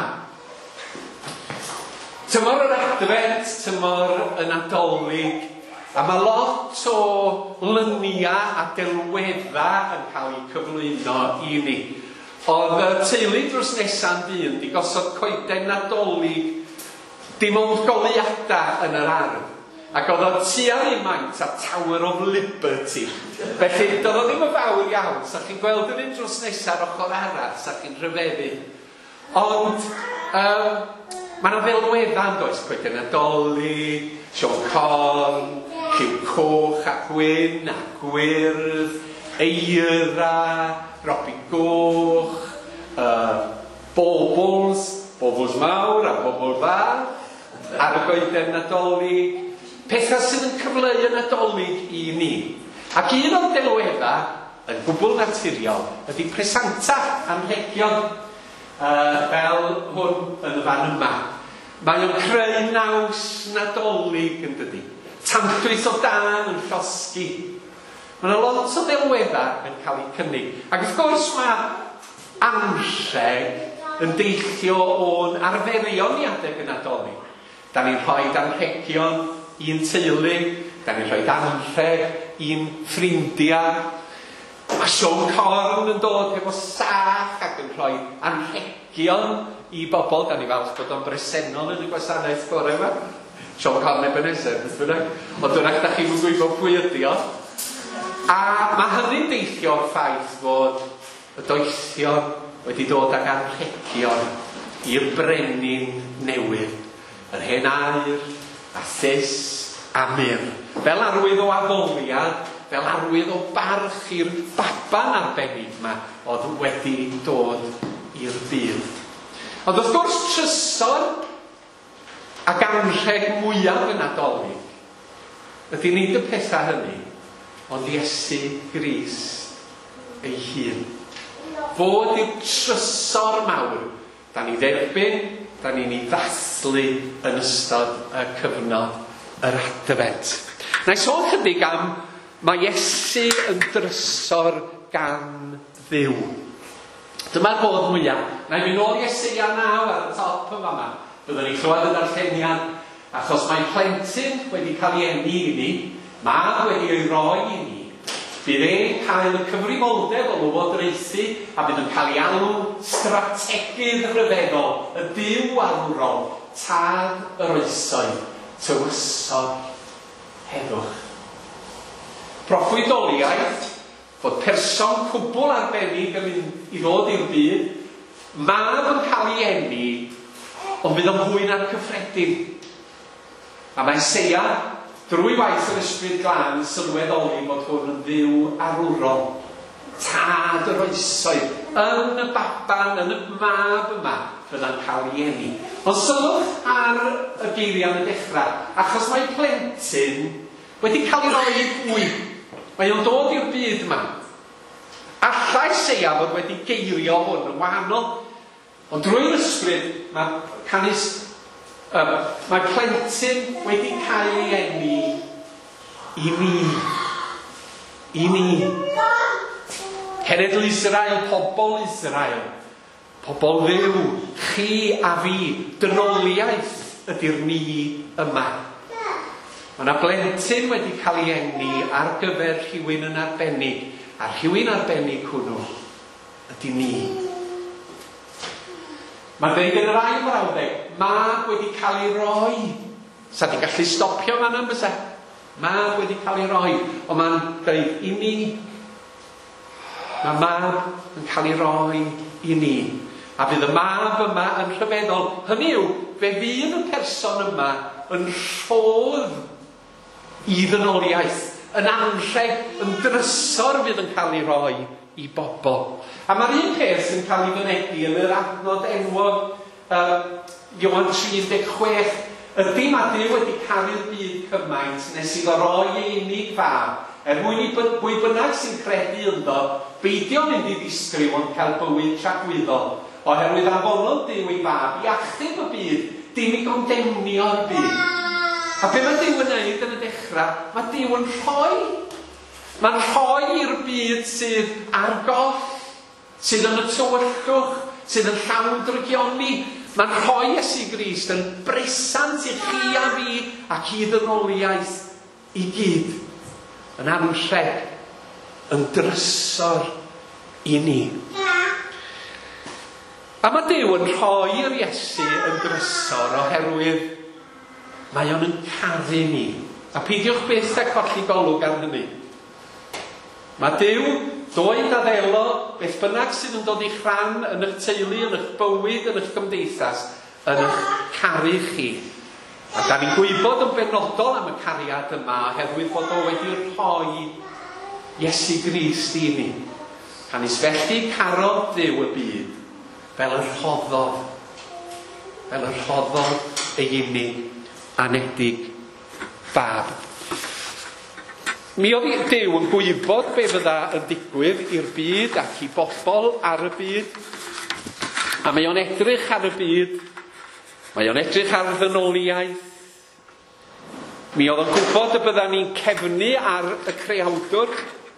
Tymor yr Advent, tymor y Nadolig, a mae lot o lynia a delwedda yn cael eu cyflwyno i ni. Oedd y teulu drws nesa'n dyn di gosod coeden Nadolig dim ond goleuadau yn yr ardd. Ac oedd o tua un maint a Tower of Liberty. Felly, doedd o ddim yn fawr iawn. Sa chi'n gweld yn un drws nesaf ar ochr arall, sa chi'n rhyfeddu. Ond, um, mae yna ddelweddau yn does. Coeden Nadolig, Sion Corn, Cyw Coch a Gwyn a Gwyrdd, Eira, Robin Goch, uh, Bobls, Bobls mawr a Bobl fawr, ar y goeden Nadolig. Pethau sydd yn cyfleu yn Nadolig i ni. Ac un o'r delweddau yn gwbl naturiol ydy presanta anrhegion uh, fel hwn yn y fan yma. Mae o'n creu naws Nadolig yn dydi. Tantwyth o dan yn llosgi. Mae yna lot o delweddau yn cael eu cynnig. Ac wrth gwrs mae anrheg yn deillio o'n arferion i adeg yn Nadolig. Da ni'n rhoi anrhegion i'n teulu, da ni'n rhoi anrheg i'n ffrindiau. Mae Sion Corn yn dod efo sach ac yn rhoi anrhegion i bobl. Da ni falch bod o'n bresennol yn y gwasanaeth bore yma. Sion Corn Ebenezer, beth bynnag. Ond dyna da chi'n gwybod pwy ydi o. A mae hynny'n deillio o'r ffaith fod y doethion wedi dod ag anrhegion i'r brenin newydd. Yr hen aur, a thys, a myr. Fel arwydd o addoliad, fel arwydd o barch i'r baban arbennig yma oedd wedi dod i'r byd. Ond wrth gwrs trysor ac anrheg mwyaf yn Nadolig ydy nid y pethau hynny, ond Iesu Grist ei hun. Fod i'r trysor mawr, da ni dderbyn, da ni'n ei ddathlu yn ystod y cyfnod yr Advent. Na i sôn chydig am mae Iesu yn drysor gan Dduw. Dyma'r modd mwyaf. Na i fynd ôl i Eseia naw ar y top yn fama. Byddwn ni'n clywed y darlleniad, achos mae plentyn wedi cael ei eni i ni, mab wedi ei roi i ni. Bydd e'n cael y cyfrifoldeb o lywodraethu a bydd yn cael ei alw strategedd rhyfeddol, y Duw arwrol, tad yr oesoedd, tywysog heddwch. Proffwydoliaeth, fod person cwbl arbennig yn mynd i ddod i'r byd, mab yn cael ei eni, ond bydd o'n fwy na'r cyffredin. A mae Eseia, drwy waith yr ysbryd glân, sylweddoli bod hwn yn Dduw arwrol, tad yr oesoedd, yn y baban, yn y mab yma, fydda'n cael ei eni. Ond sylwch ar y geiriau yn y dechrau, achos mae plentyn wedi cael ei roi i gwy. Mae o'n dod i'r byd yma. Alla Eseia fod wedi geirio hwn yn wahanol, ond drwy'r ysbryd mae canis Um, mae plentyn wedi cael ei eni i ni. I ni. Cenedl Israel, pobl Israel. Pobl Dduw, chi a fi, dynoliaeth ydy'r ni yma. Mae yna blentyn wedi cael ei eni ar gyfer rhywun yn arbennig, a rhywun arbennig hwnnw ydy ni. Mae'n dweud yn yr ail brawddeg, mab wedi cael ei roi. Sa di gallu stopio fan am bysa? Mab wedi cael ei roi. Ond mae'n dweud i ni. Mae mab yn cael ei roi i ni. A bydd y mab yma yn rhyfeddol. Hynny yw, fe fydd y person yma yn rhodd i ddynoliaeth, yn anrheg, yn drysor fydd yn cael ei roi i bobl. A mae'r un peth sy'n cael ei fynegu yn yr adnod enwog uh, Ioan tri deg chwech. Ydy mae Duw wedi caru'r byd cymaint nes iddo roi ei unig fab, er mwyn i bwy bynnag sy'n credu ynddo, beidio mynd i ddisgryw ond cael bywyd tragwyddol, oherwydd anfonodd Duw ei fab i achub y byd, dim i gondemnio'r byd. A be mae Duw yn gwneud yn y dechrau? Mae Duw yn rhoi. Mae'n rhoi i'r byd sydd ar goll, sydd yn y tywyllwch, sydd yn llawn drygioni. Mae'n rhoi Iesu Grist yn bresant i chi a fi ac i ddynoliaeth i gyd. Yn anrheg, yn drysor i ni. A mae Duw yn rhoi'r Iesu yn drysor oherwydd mae o'n yn caru ni. A peidiwch byth â colli golwg ar hynny. Mae Duw, doedd a ddelo, beth bynnag sydd yn dod i rhan yn eich teulu, yn eich bywyd, yn eich gymdeithas, yn eich caru chi. A da ni'n gwybod yn benodol am y cariad yma, oherwydd bod o wedi rhoi Iesu Grist i ni. Can isfellu carodd Duw y byd, fel yr rhoddodd, fel yr rhoddodd ei unig anedig fab. Mi oedd Duw yn gwybod be fydda yn digwydd i'r byd ac i bobl ar y byd. A mae o'n edrych ar y byd. Mae o'n edrych ar ddynoliaeth. Mi oedd yn gwybod y bydda ni'n cefnu ar y creawdwr.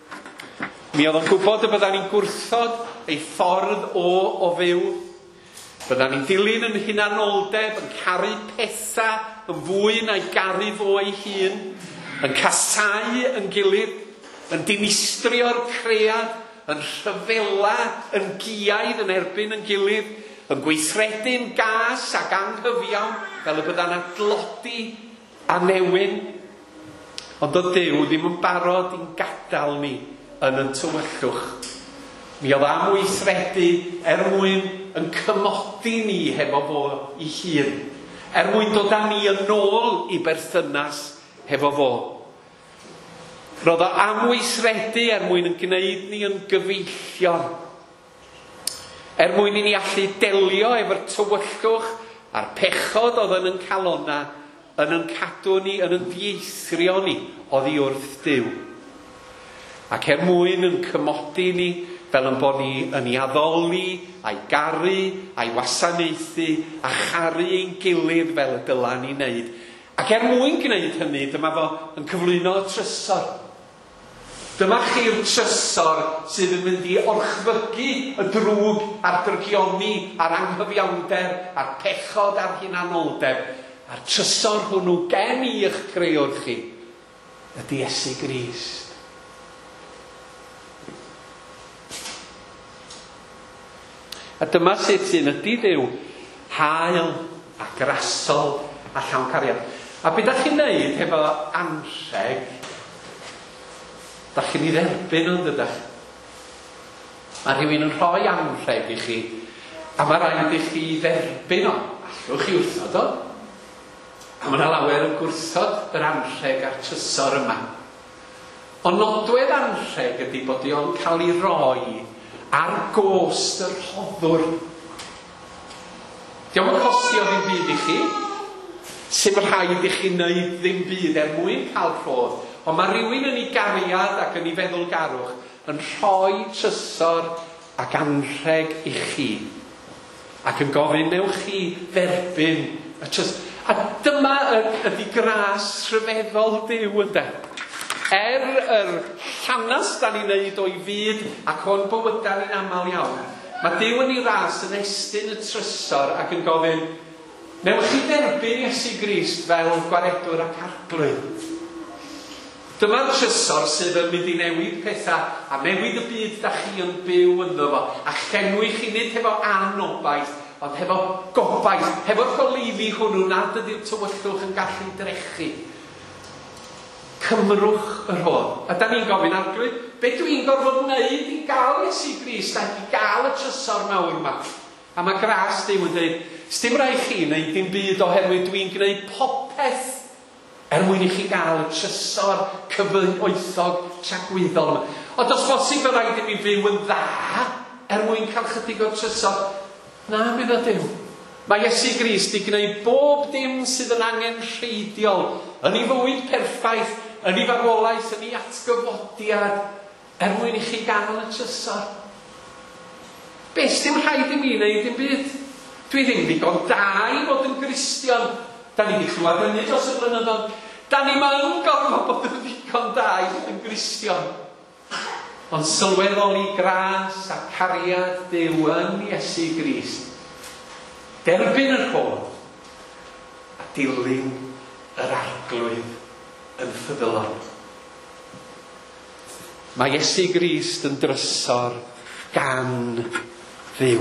Mi oedd yn gwybod y bydda ni'n gwrthod ei ffordd o o fyw. Bydda ni'n dilyn yn hunanoldeb, yn caru pesa, yn fwy na'i garu fo ei hun, yn casau yn gilydd, yn dinistrio'r cread, yn rhyfela, yn giaidd yn erbyn yn gilydd, yn gweithredu'n gas ac anghyfiawn, fel y bydda'n adlodi a newyn. Ond o Duw ddim yn barod i'n gadael ni yn yn tywyllwch. Mi oedd am weithredu er mwyn yn cymodi ni hefo fo i hun, er mwyn dod â ni yn ôl i berthynas hefo fo. Roedd o am weithredu er mwyn yn gwneud ni yn gyfeillion, er mwyn i ni allu delio efo'r tywyllwch a'r pechod oedd yn yn calonna, yn yn cadw ni, yn yn dieithrio ni oddi wrth Duw. Ac er mwyn yn cymodi ni fel yn bod ni yn ei addoli, a'i garu, a'i wasanaethu, a charu ein gilydd fel y dyla ni wneud. Ac er mwyn gwneud hynny, dyma fo yn cyflwyno trysor. Dyma chi'r trysor sydd yn mynd i orchfygu y drwg a'r drygioni, a'r anghyfiawnder, a'r pechod a'r hunanoldeb. A'r trysor hwnnw gen i eich creuwr chi ydy Iesu Grist. A dyma sut sy'n ydy Duw, hael a grasol a llawn cariad. A beth ydych chi'n neud hefo anrheg? Dach chi'n ei dderbyn o'n dydach? Mae rhywun yn rhoi anrheg i chi, a mae rhaid i chi dderbyn o. Allwch chi wrthod o. A mae yna lawer yn gwrthod yr anrheg a'r trysor yma. Ond nodwedd anrheg ydy bod o'n cael ei roi ar gost yr rhoddwr. Diolch yn costio ddim byd i chi. Sef rhaid i chi wneud ddim byd er mwyn cael rhodd. Ond mae rhywun yn ei gariad ac yn ei feddwl garwch yn rhoi trysor ac anrheg i chi. Ac yn gofyn, newch chi dderbyn y trysor. A dyma ydy gras rhyfeddol Duw ynde. Er yr llanas da ni'n neud o'i fyd ac o'n bywyda ni'n aml iawn, mae Duw yn ei ras yn estyn y trysor ac yn gofyn, newch chi derbyn Iesu Grist fel gwaredwr ac arglwydd. Dyma'r trysor sydd yn mynd i newid pethau a newid y byd da chi yn byw ynddo fo. A llenwi chi nid hefo anobaith, ond hefo gobaith, hefo'r goleiddi hwnnw nad ydy'r tywyllwch yn gallu drechu. Cymrwch yr hwn. A da ni'n gofyn arglwydd, be dwi'n gorfod wneud i gael Iesu Grist ac i gael y trysor mawr yma? A mae gras Duw yn dweud, sdim rai chi wneud dim byd oherwydd dwi'n gwneud popeth Er mwyn i chi gael y trysor cyfoethog tragwyddol yma. Ond os bosib y rhaid i mi fyw yn dda, er mwyn cael chydig o'r trysor, na, bydd o Duw. Mae Iesu Grist i gwneud bob dim sydd yn angen rheidiol, yn ei fywyd perffaith, yn ei farwolaeth, yn ei atgyfodiad, er mwyn i chi gael y trysor. Beth dim rhaid i mi wneud dim byd? Dwi ddim ddigon da i fod yn Gristion. Da ni wedi clywed hynny dros y blynyddoedd. Da ni yn gorfod bod yn ddigon da i fod yn Gristion. Ond sylweddoli gras a cariad Duw yn Iesu Grist. Derbyn yr holl a dilyn yr arglwydd yn ffyddlon. Mae Iesu Grist yn drysor gan Dduw.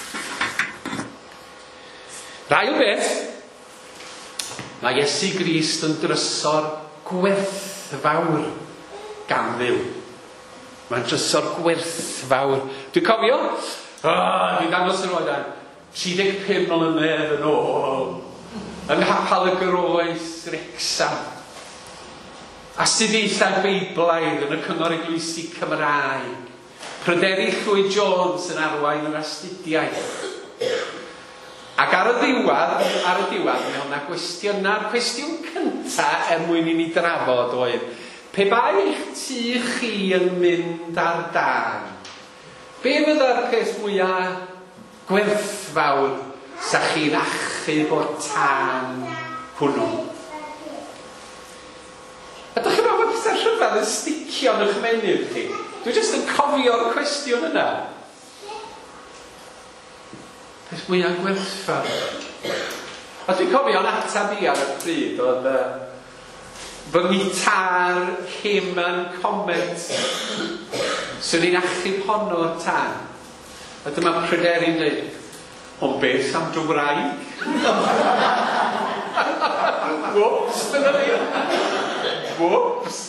Rhaid beth, mae Iesu Grist yn drysor gwerthfawr gan Dduw. Mae'n drysor gwerthfawr. Dwi'n cofio, oh, dwi'n dangos yr oedran, tri deg pump mlynedd yn ôl, yng Nghapel y Groes, Wrecsam. Astudiaethau Beiblaidd yn y Cyngor Eglwysi Cymraeg. Pryderi Llwyd Jones yn arwain yr astudiaeth. Ac ar y diwedd, ar y diwedd, mae hwnna gwestiynau. Cwestiwn cyntaf er mwyn i ni drafod oedd, pe bai eich tu chi yn mynd ar dan, be fydda'r peth mwyaf gwerthfawr sa chi'n achub o'r tân hwnnw? Ydych chi'n meddwl bod pethau rhyfedd yn sticio yn eich menydd chi? Dwi jyst yn cofio'r cwestiwn yna. Peth mwyaf gwerthfawr. A dwi'n cofio'n atab i ar y pryd oedd uh, fy gitar Hyman Comet sy'n ni'n achub honno o'r tân. A dyma Pryderi'n dweud, ond beth am Gymraeg? Whoops, dyna ni. Whoops.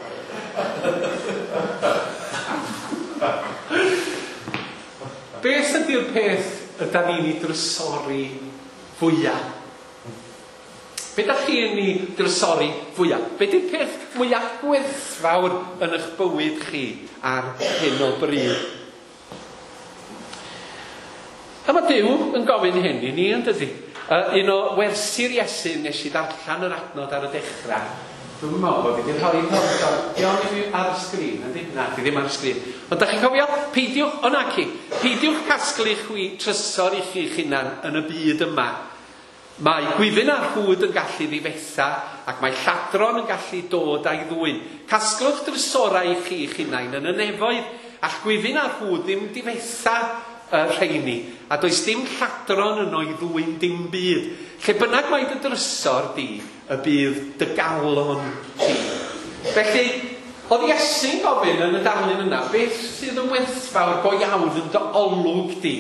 Beth ydy'r peth ydym ni'n ei drysori fwyaf? Be da chi yn ei drysori fwyaf? Be di'r peth mwyaf gwerthfawr yn eich bywyd chi ar hyn o bryd? A mae Duw yn gofyn hyn i ni, yn dydi? Uh, un o wersi'r Iesu nes i ddarllen yr adnod ar y dechrau. Dwi'n meddwl bod fi wedi rhoi hwn. Diolch i ar y sgrin, ydy? Na, di ddim ar y sgrin. Ond da chi'n cofio, peidiwch, o na ci, peidiwch casglu chwi trysor i chi'ch hunan yn y byd yma. Mae gwifyn a'r hwd yn gallu ddifetha, ac mae lladron yn gallu dod a'i ddwyn. Casglwch drysorau i chi'ch hunain yn y nefoedd, all gwifyn a'r hwd ddim difetha uh, rheini, a does dim lladron yn o'i ddwyn dim byd. Lle bynnag mae dy drysor di, y bydd dy galon ti. Felly, oedd Iesu'n gofyn yn y darlun yna, beth sydd yn werthfawr go iawn yn dy olwg di?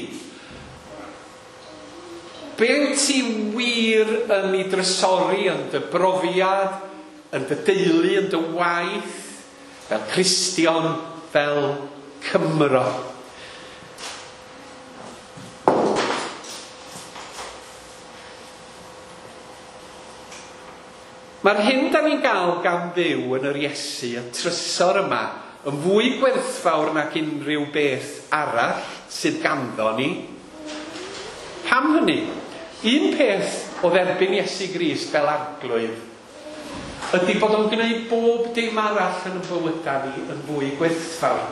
Be ti wir yn ei drysori yn dy brofiad, yn dy deulu, yn dy waith, fel Cristion, fel Cymro? Mae'r hyn da ni'n gael gan Dduw yn yr Iesu, y trysor yma, yn fwy gwerthfawr nag unrhyw beth arall sydd ganddo ni. Pam hynny? Un peth o dderbyn Iesu Grist fel arglwydd ydy bod o'n gwneud bob dim arall yn y bywydau ni yn fwy gwerthfawr.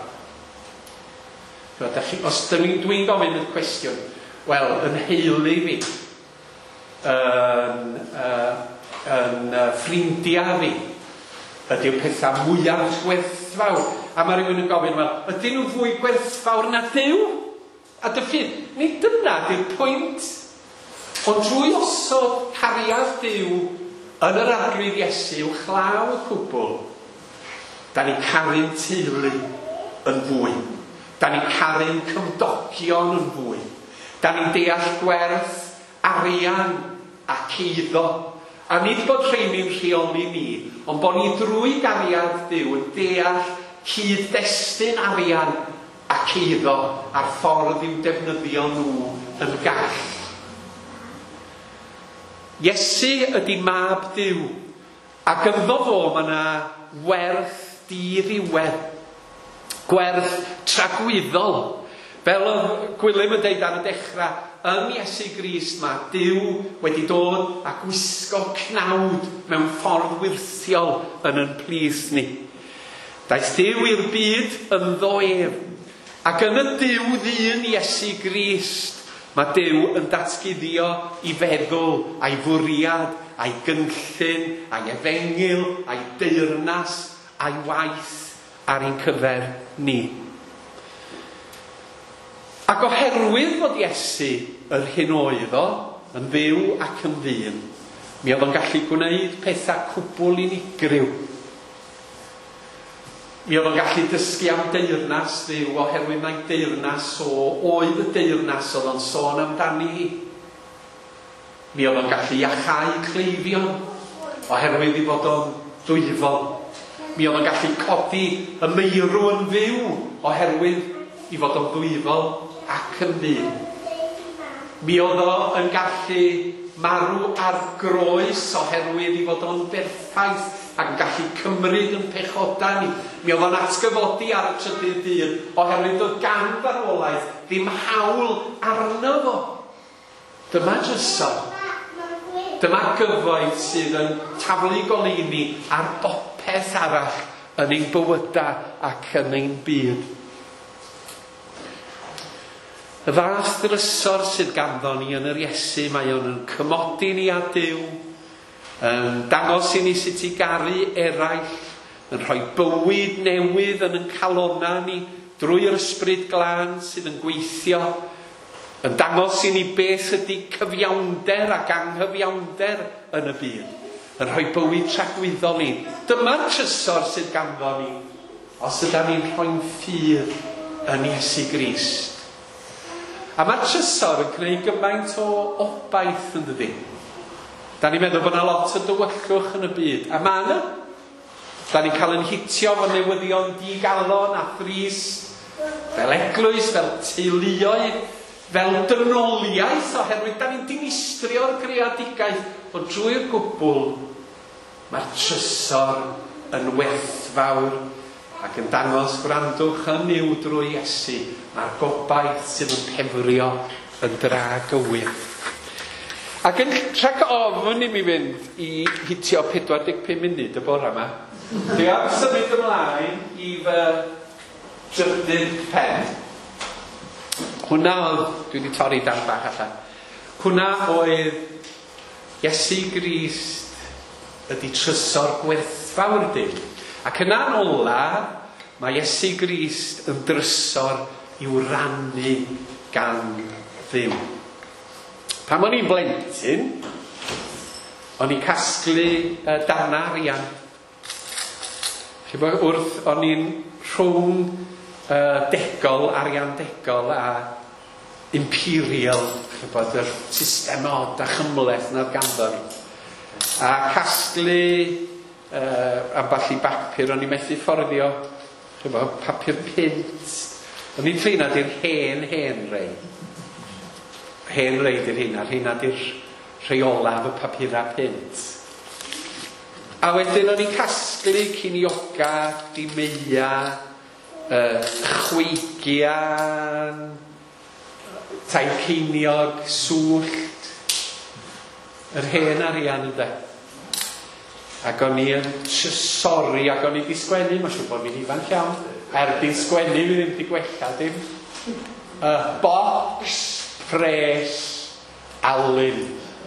Os dwi'n gofyn y cwestiwn, wel, yn heulu fi, yn... Uh, yn uh, ffrindiau fi ydyw pethau mwyaf gwerthfawr, a mae rhywun yn gofyn, wel, ydyn nhw fwy gwerthfawr na Duw? A dyffyn, nid dyna di'r pwynt, ond drwy osod cariad Duw yn yr arglwydd Iesu yw chlaw y cwbl, da ni'n caru'n teulu yn fwy, da ni'n caru'n cymdogion yn fwy, da ni'n deall gwerth, arian ac eiddo. A nid bod rheini'n rheoli ni, ond bod ni drwy gariad Duw yn deall cyd-destun arian ac eiddo a'r ffordd i'w defnyddio nhw yn gall. Iesu ydy mab Duw, Ac ynddo fo mae yna werth di-ddiwedd. Gwerth tragwyddol. Fel oedd Gwilym yn deud ar y dechrau, yn Iesu Grist mae Duw wedi dod a gwisgo cnawd mewn ffordd wirthiol yn yn plys ni. Daeth Duw i'r byd yn ddoef, ac yn y Duw ddyn Iesu Grist, mae Duw yn datguddio i feddwl a'i fwriad, a'i gynllun, a'i efengil, a'i deyrnas, a'i waith ar ein cyfer ni. Ac oherwydd bod Iesu yr hyn oedd o, yn dduw ac yn ddyn, mi oedd o'n gallu gwneud pethau cwbl unigryw. Mi oedd o'n gallu dysgu am deyrnas dduw oherwydd mae deyrnas o oedd y deyrnas oedd o'n sôn amdani hi. Mi oedd o'n gallu iachau cleifion oherwydd i fod o'n ddwyfol. Mi oedd o'n gallu codi y meirw yn fyw oherwydd i fod o'n ddwyfol ac yn fyw. Mi oedd o yn gallu marw ar groes oherwydd i fod o'n berffaith ac yn gallu cymryd yn pechodau ni. Mi oedd o'n atgyfodi ar y trydydd dydd oherwydd oedd gan farwolaeth ddim hawl arno fo. Dyma Drysorn. Dyma gyfoeth sydd yn taflu goleuni ar bopeth arall yn ein bywydau ac yn ein byd. Y fath drysor sydd ganddo ni yn yr Iesu, mae o'n yn cymodi ni a Duw, yn dangos i ni sut i garu eraill, yn rhoi bywyd newydd yn yn calonna ni drwy'r ysbryd glân sydd yn gweithio, yn dangos i ni beth ydy cyfiawnder ac anghyfiawnder yn y byd, yn rhoi bywyd tragwyddol ni. Dyma'r trysor sydd ganddo ni os ydym ni'n rhoi'n ffydd yn Iesu Grist. A mae'r trysor yn gwneud gymaint o obaith yn dydi. Da ni'n meddwl bod yna lot o dywyllwch yn y byd. A mae yna. Da ni'n cael yn hitio fo newyddion digalon a thris, fel eglwys, fel teuluoedd, fel dynoliaeth, oherwydd da ni'n dinistrio'r greadigaeth o drwy'r gwbl. Mae'r trysor yn werthfawr ac yn dangos gwrandwch yn niw drwy Iesu. Mae'r gobaith sydd yn pefrio yn dra gywir. Ac yn rhag ofn i mi fynd i hitio pedwar deg pum munud y bore yma, dwi am symud ymlaen i fy drydydd pen. Hwna oedd, dwi wedi torri dan bach allan, hwna oedd Iesu Grist ydy trysor gwerthfawr Duw. Ac yna yn ola, mae Iesu Grist yn drysor i'w rannu gan Dduw. Pan o'n i'n blentyn, o'n i'n casglu uh, darna arian. Wrth o'n i'n rhwng uh, degol, arian degol a imperial, bod yr system od a chymleth na'r ganddo ni. A casglu uh, amball i bapur, o'n i'n methu fforddio papur pint. O'n i'n trin ad i'r hen, hen rei. Hen rei di'r hynna, hynna di'r rheolaf y papura pint. A wedyn o'n i'n casglu cinioga, dimeia, uh, chweigian, taiciniog, swllt, yr hen arian ynde. Ac o'n i yn trysori, ac o'n i di sgwennu, mae'n siŵr bod ni'n ifanc iawn, erbyn sgwennu fi ddim di gwella dim. Uh, box, pres, Alun.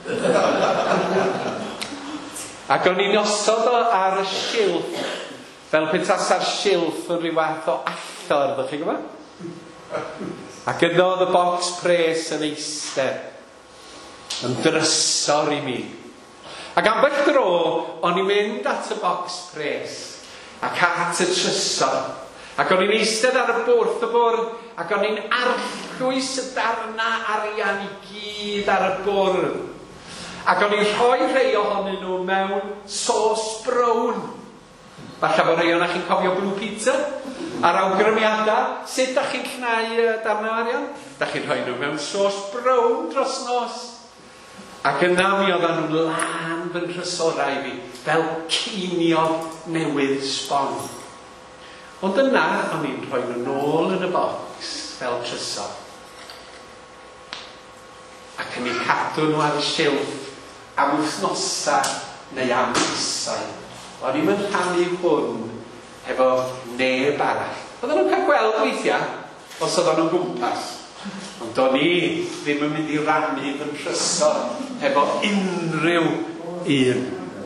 Ac o'n i'n osod o ar y silff, fel petas ar silff yn rhyw fath o allor, ddech chi'n gwybod? Ac yno oedd y box pres yn eistedd, yn drysor i mi. Ac ambell dro, o'n i'n mynd at y box pres, ac at y trysor. Ac o'n i'n eistedd ar y bwrdd y bwrdd, ac o'n i'n arllwys y darna arian i gyd ar y bwrdd. Ac o'n i'n rhoi rhai ohonyn nhw mewn sos brown. Falle bod rhai o'na chi'n cofio Blue Pizza? Ar awgrymiadau, sut da chi'n llnau darna arian? Da chi'n rhoi nhw mewn sos brown dros nos. Ac yna mi oedden nhw'n lan fy nhrysorau fi, fel ceiniog newydd sbon. Ond yna, o'n i'n rhoi nhw nôl yn y bocs fel trysor. Ac yn ei cadw nhw ar y silff am wythnosa neu am misoedd. O'n i'n rhannu hwn efo neb arall. Oedden nhw'n cael gweld weithiau os oedden nhw'n gwmpas. Ond o'n i ddim yn mynd i rannu fy trysor efo unrhyw un.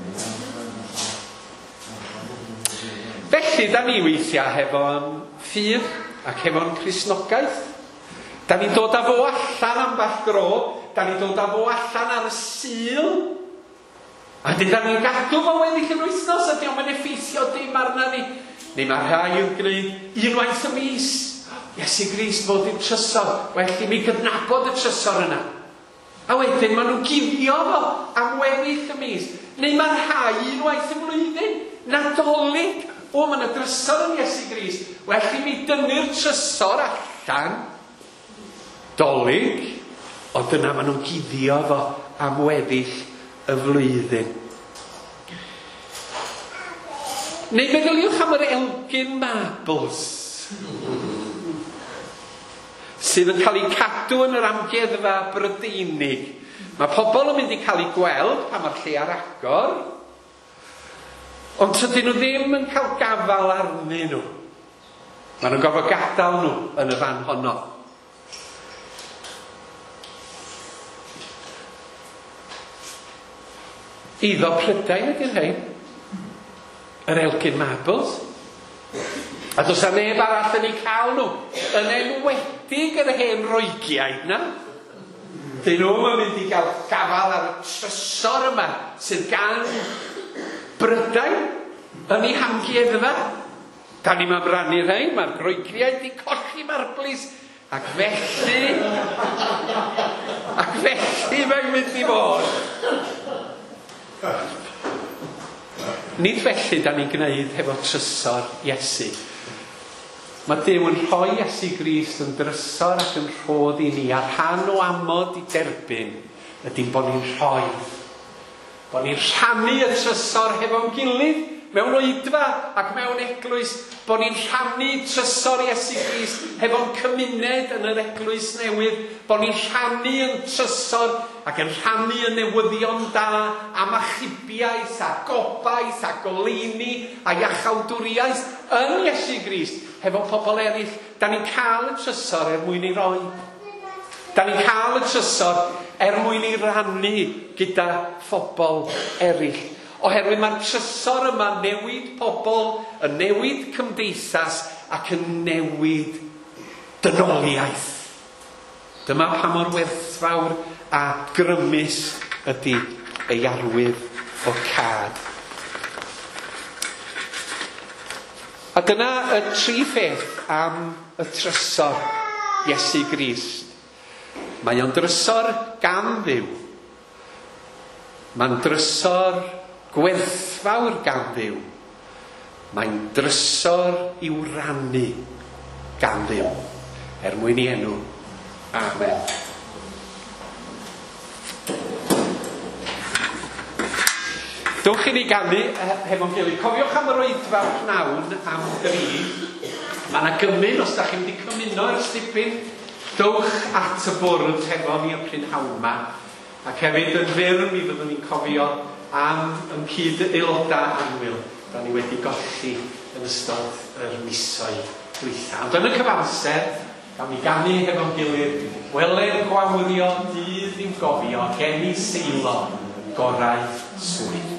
Felly, da ni weithiau hefo'n ffydd ac hefo'n Cristnogaeth. Da ni'n dod â fo allan am bell gro, da ni'n dod â fo allan ar y Sul, a dyn da ni'n gadw fo weddill yr wythnos, a diolch yn effeithio dim arna ni. Neu mae rhai yn gwneud unwaith y mis. Iesu Grist fod i'n trysor, well i mi gydnabod y trysor yna. A wedyn maen nhw'n gifio fo am weddill y mis. Neu mae rhai unwaith y flwyddyn, nadolig. O, mae yna drysor yn Iesu Grist. Well i mi dynnu'r trysor allan, dolig, o dyna maen nhw'n gifio fo am weddill y flwyddyn. Neu meddyliwch am yr Elgin Marbles, sydd yn cael ei cadw yn yr amgueddfa Brydeinig. Mae pobl yn mynd i cael ei gweld pan mae'r lle ar agor, ond tydyn nhw ddim yn cael gafal arnyn nhw. Maen nhw'n gofio gadael nhw yn y fan honno. Iddo Prydain ydy'r rhain, yr Elgin Marbles. A does na neb arall yn ei cael nhw, yn enwedig yr hen Roegiaid na. Dyn nhw'n mynd i gael gafal ar y trysor yma sydd gan Brydain yn ei hamgueddfa. Da ni'n rannu rhain, mae'r Roegiaid wedi colli Marblis, ac felly, ac felly mae'n mynd i fod. Nid felly da ni'n gwneud hefo trysor Iesu. Mae Duw yn rhoi Iesu Grist yn drysor ac yn rhodd i ni, a rhan o amod i derbyn ydy bod ni'n rhoi. Bod ni'n rhannu y trysor hefo'n gilydd mewn oedfa ac mewn eglwys. Bod ni'n rhannu trysor Iesu Grist hefo'n cymuned yn yr eglwys newydd. Bod ni'n rhannu yn trysor ac yn rhannu yn newyddion da am achubiaeth a gobaith a goleini a iachawdwriaeth yn Iesu Grist hefo pobl eraill. Da ni'n cael y trysor er mwyn ei roi. Da ni'n cael y trysor er mwyn ei rannu gyda phobl eraill. Oherwydd mae'r trysor yma newid pobl, yn newid cymdeithas ac yn newid dynoliaeth. Dyma pa mor werthfawr a grymus ydy ei arwydd o cad. A dyna y tri pheth am y trysor Iesu Grist. Mae o'n drysor gan Dduw. Mae'n drysor gwerthfawr gan Dduw. Mae'n drysor i'w rannu gan Dduw. Er mwyn ei enw. Amen. Dwch i ni ganu hefo'n gilydd. Cofiwch am yr oedfa pnawn am dri. Mae yna gymyn os da chi'n mynd i cymuno ers dipyn. Dwch at y bwrdd hefo ni y prynhawn yma. Ac hefyd yn fyr mi fyddwn ni'n cofio am yn cyd aelodau annwyl. Da ni wedi golli yn ystod yr misoedd dwytha. Ond yn y cyfamser, gawn ni ganu hefo'n gilydd. Weler gwawrio dydd i'w gofio, geni seilo, gorau swydd.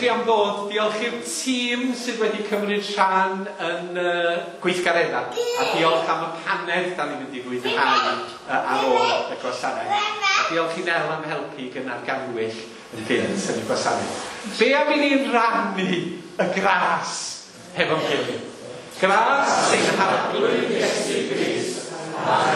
chi am ddod. Diolch i'r tîm sydd wedi cymryd rhan yn uh, gweithgareddau. A diolch am y paned da ni'n mynd i fwynhau uh, ar ôl y gwasanaeth. A diolch i Nel am helpu gynnar ganwyll yn gynt yn y gwasanaeth. Be am i ni'n rannu y gras hefo'n gilydd? Gras sy'n harglwydd Iesu Grist.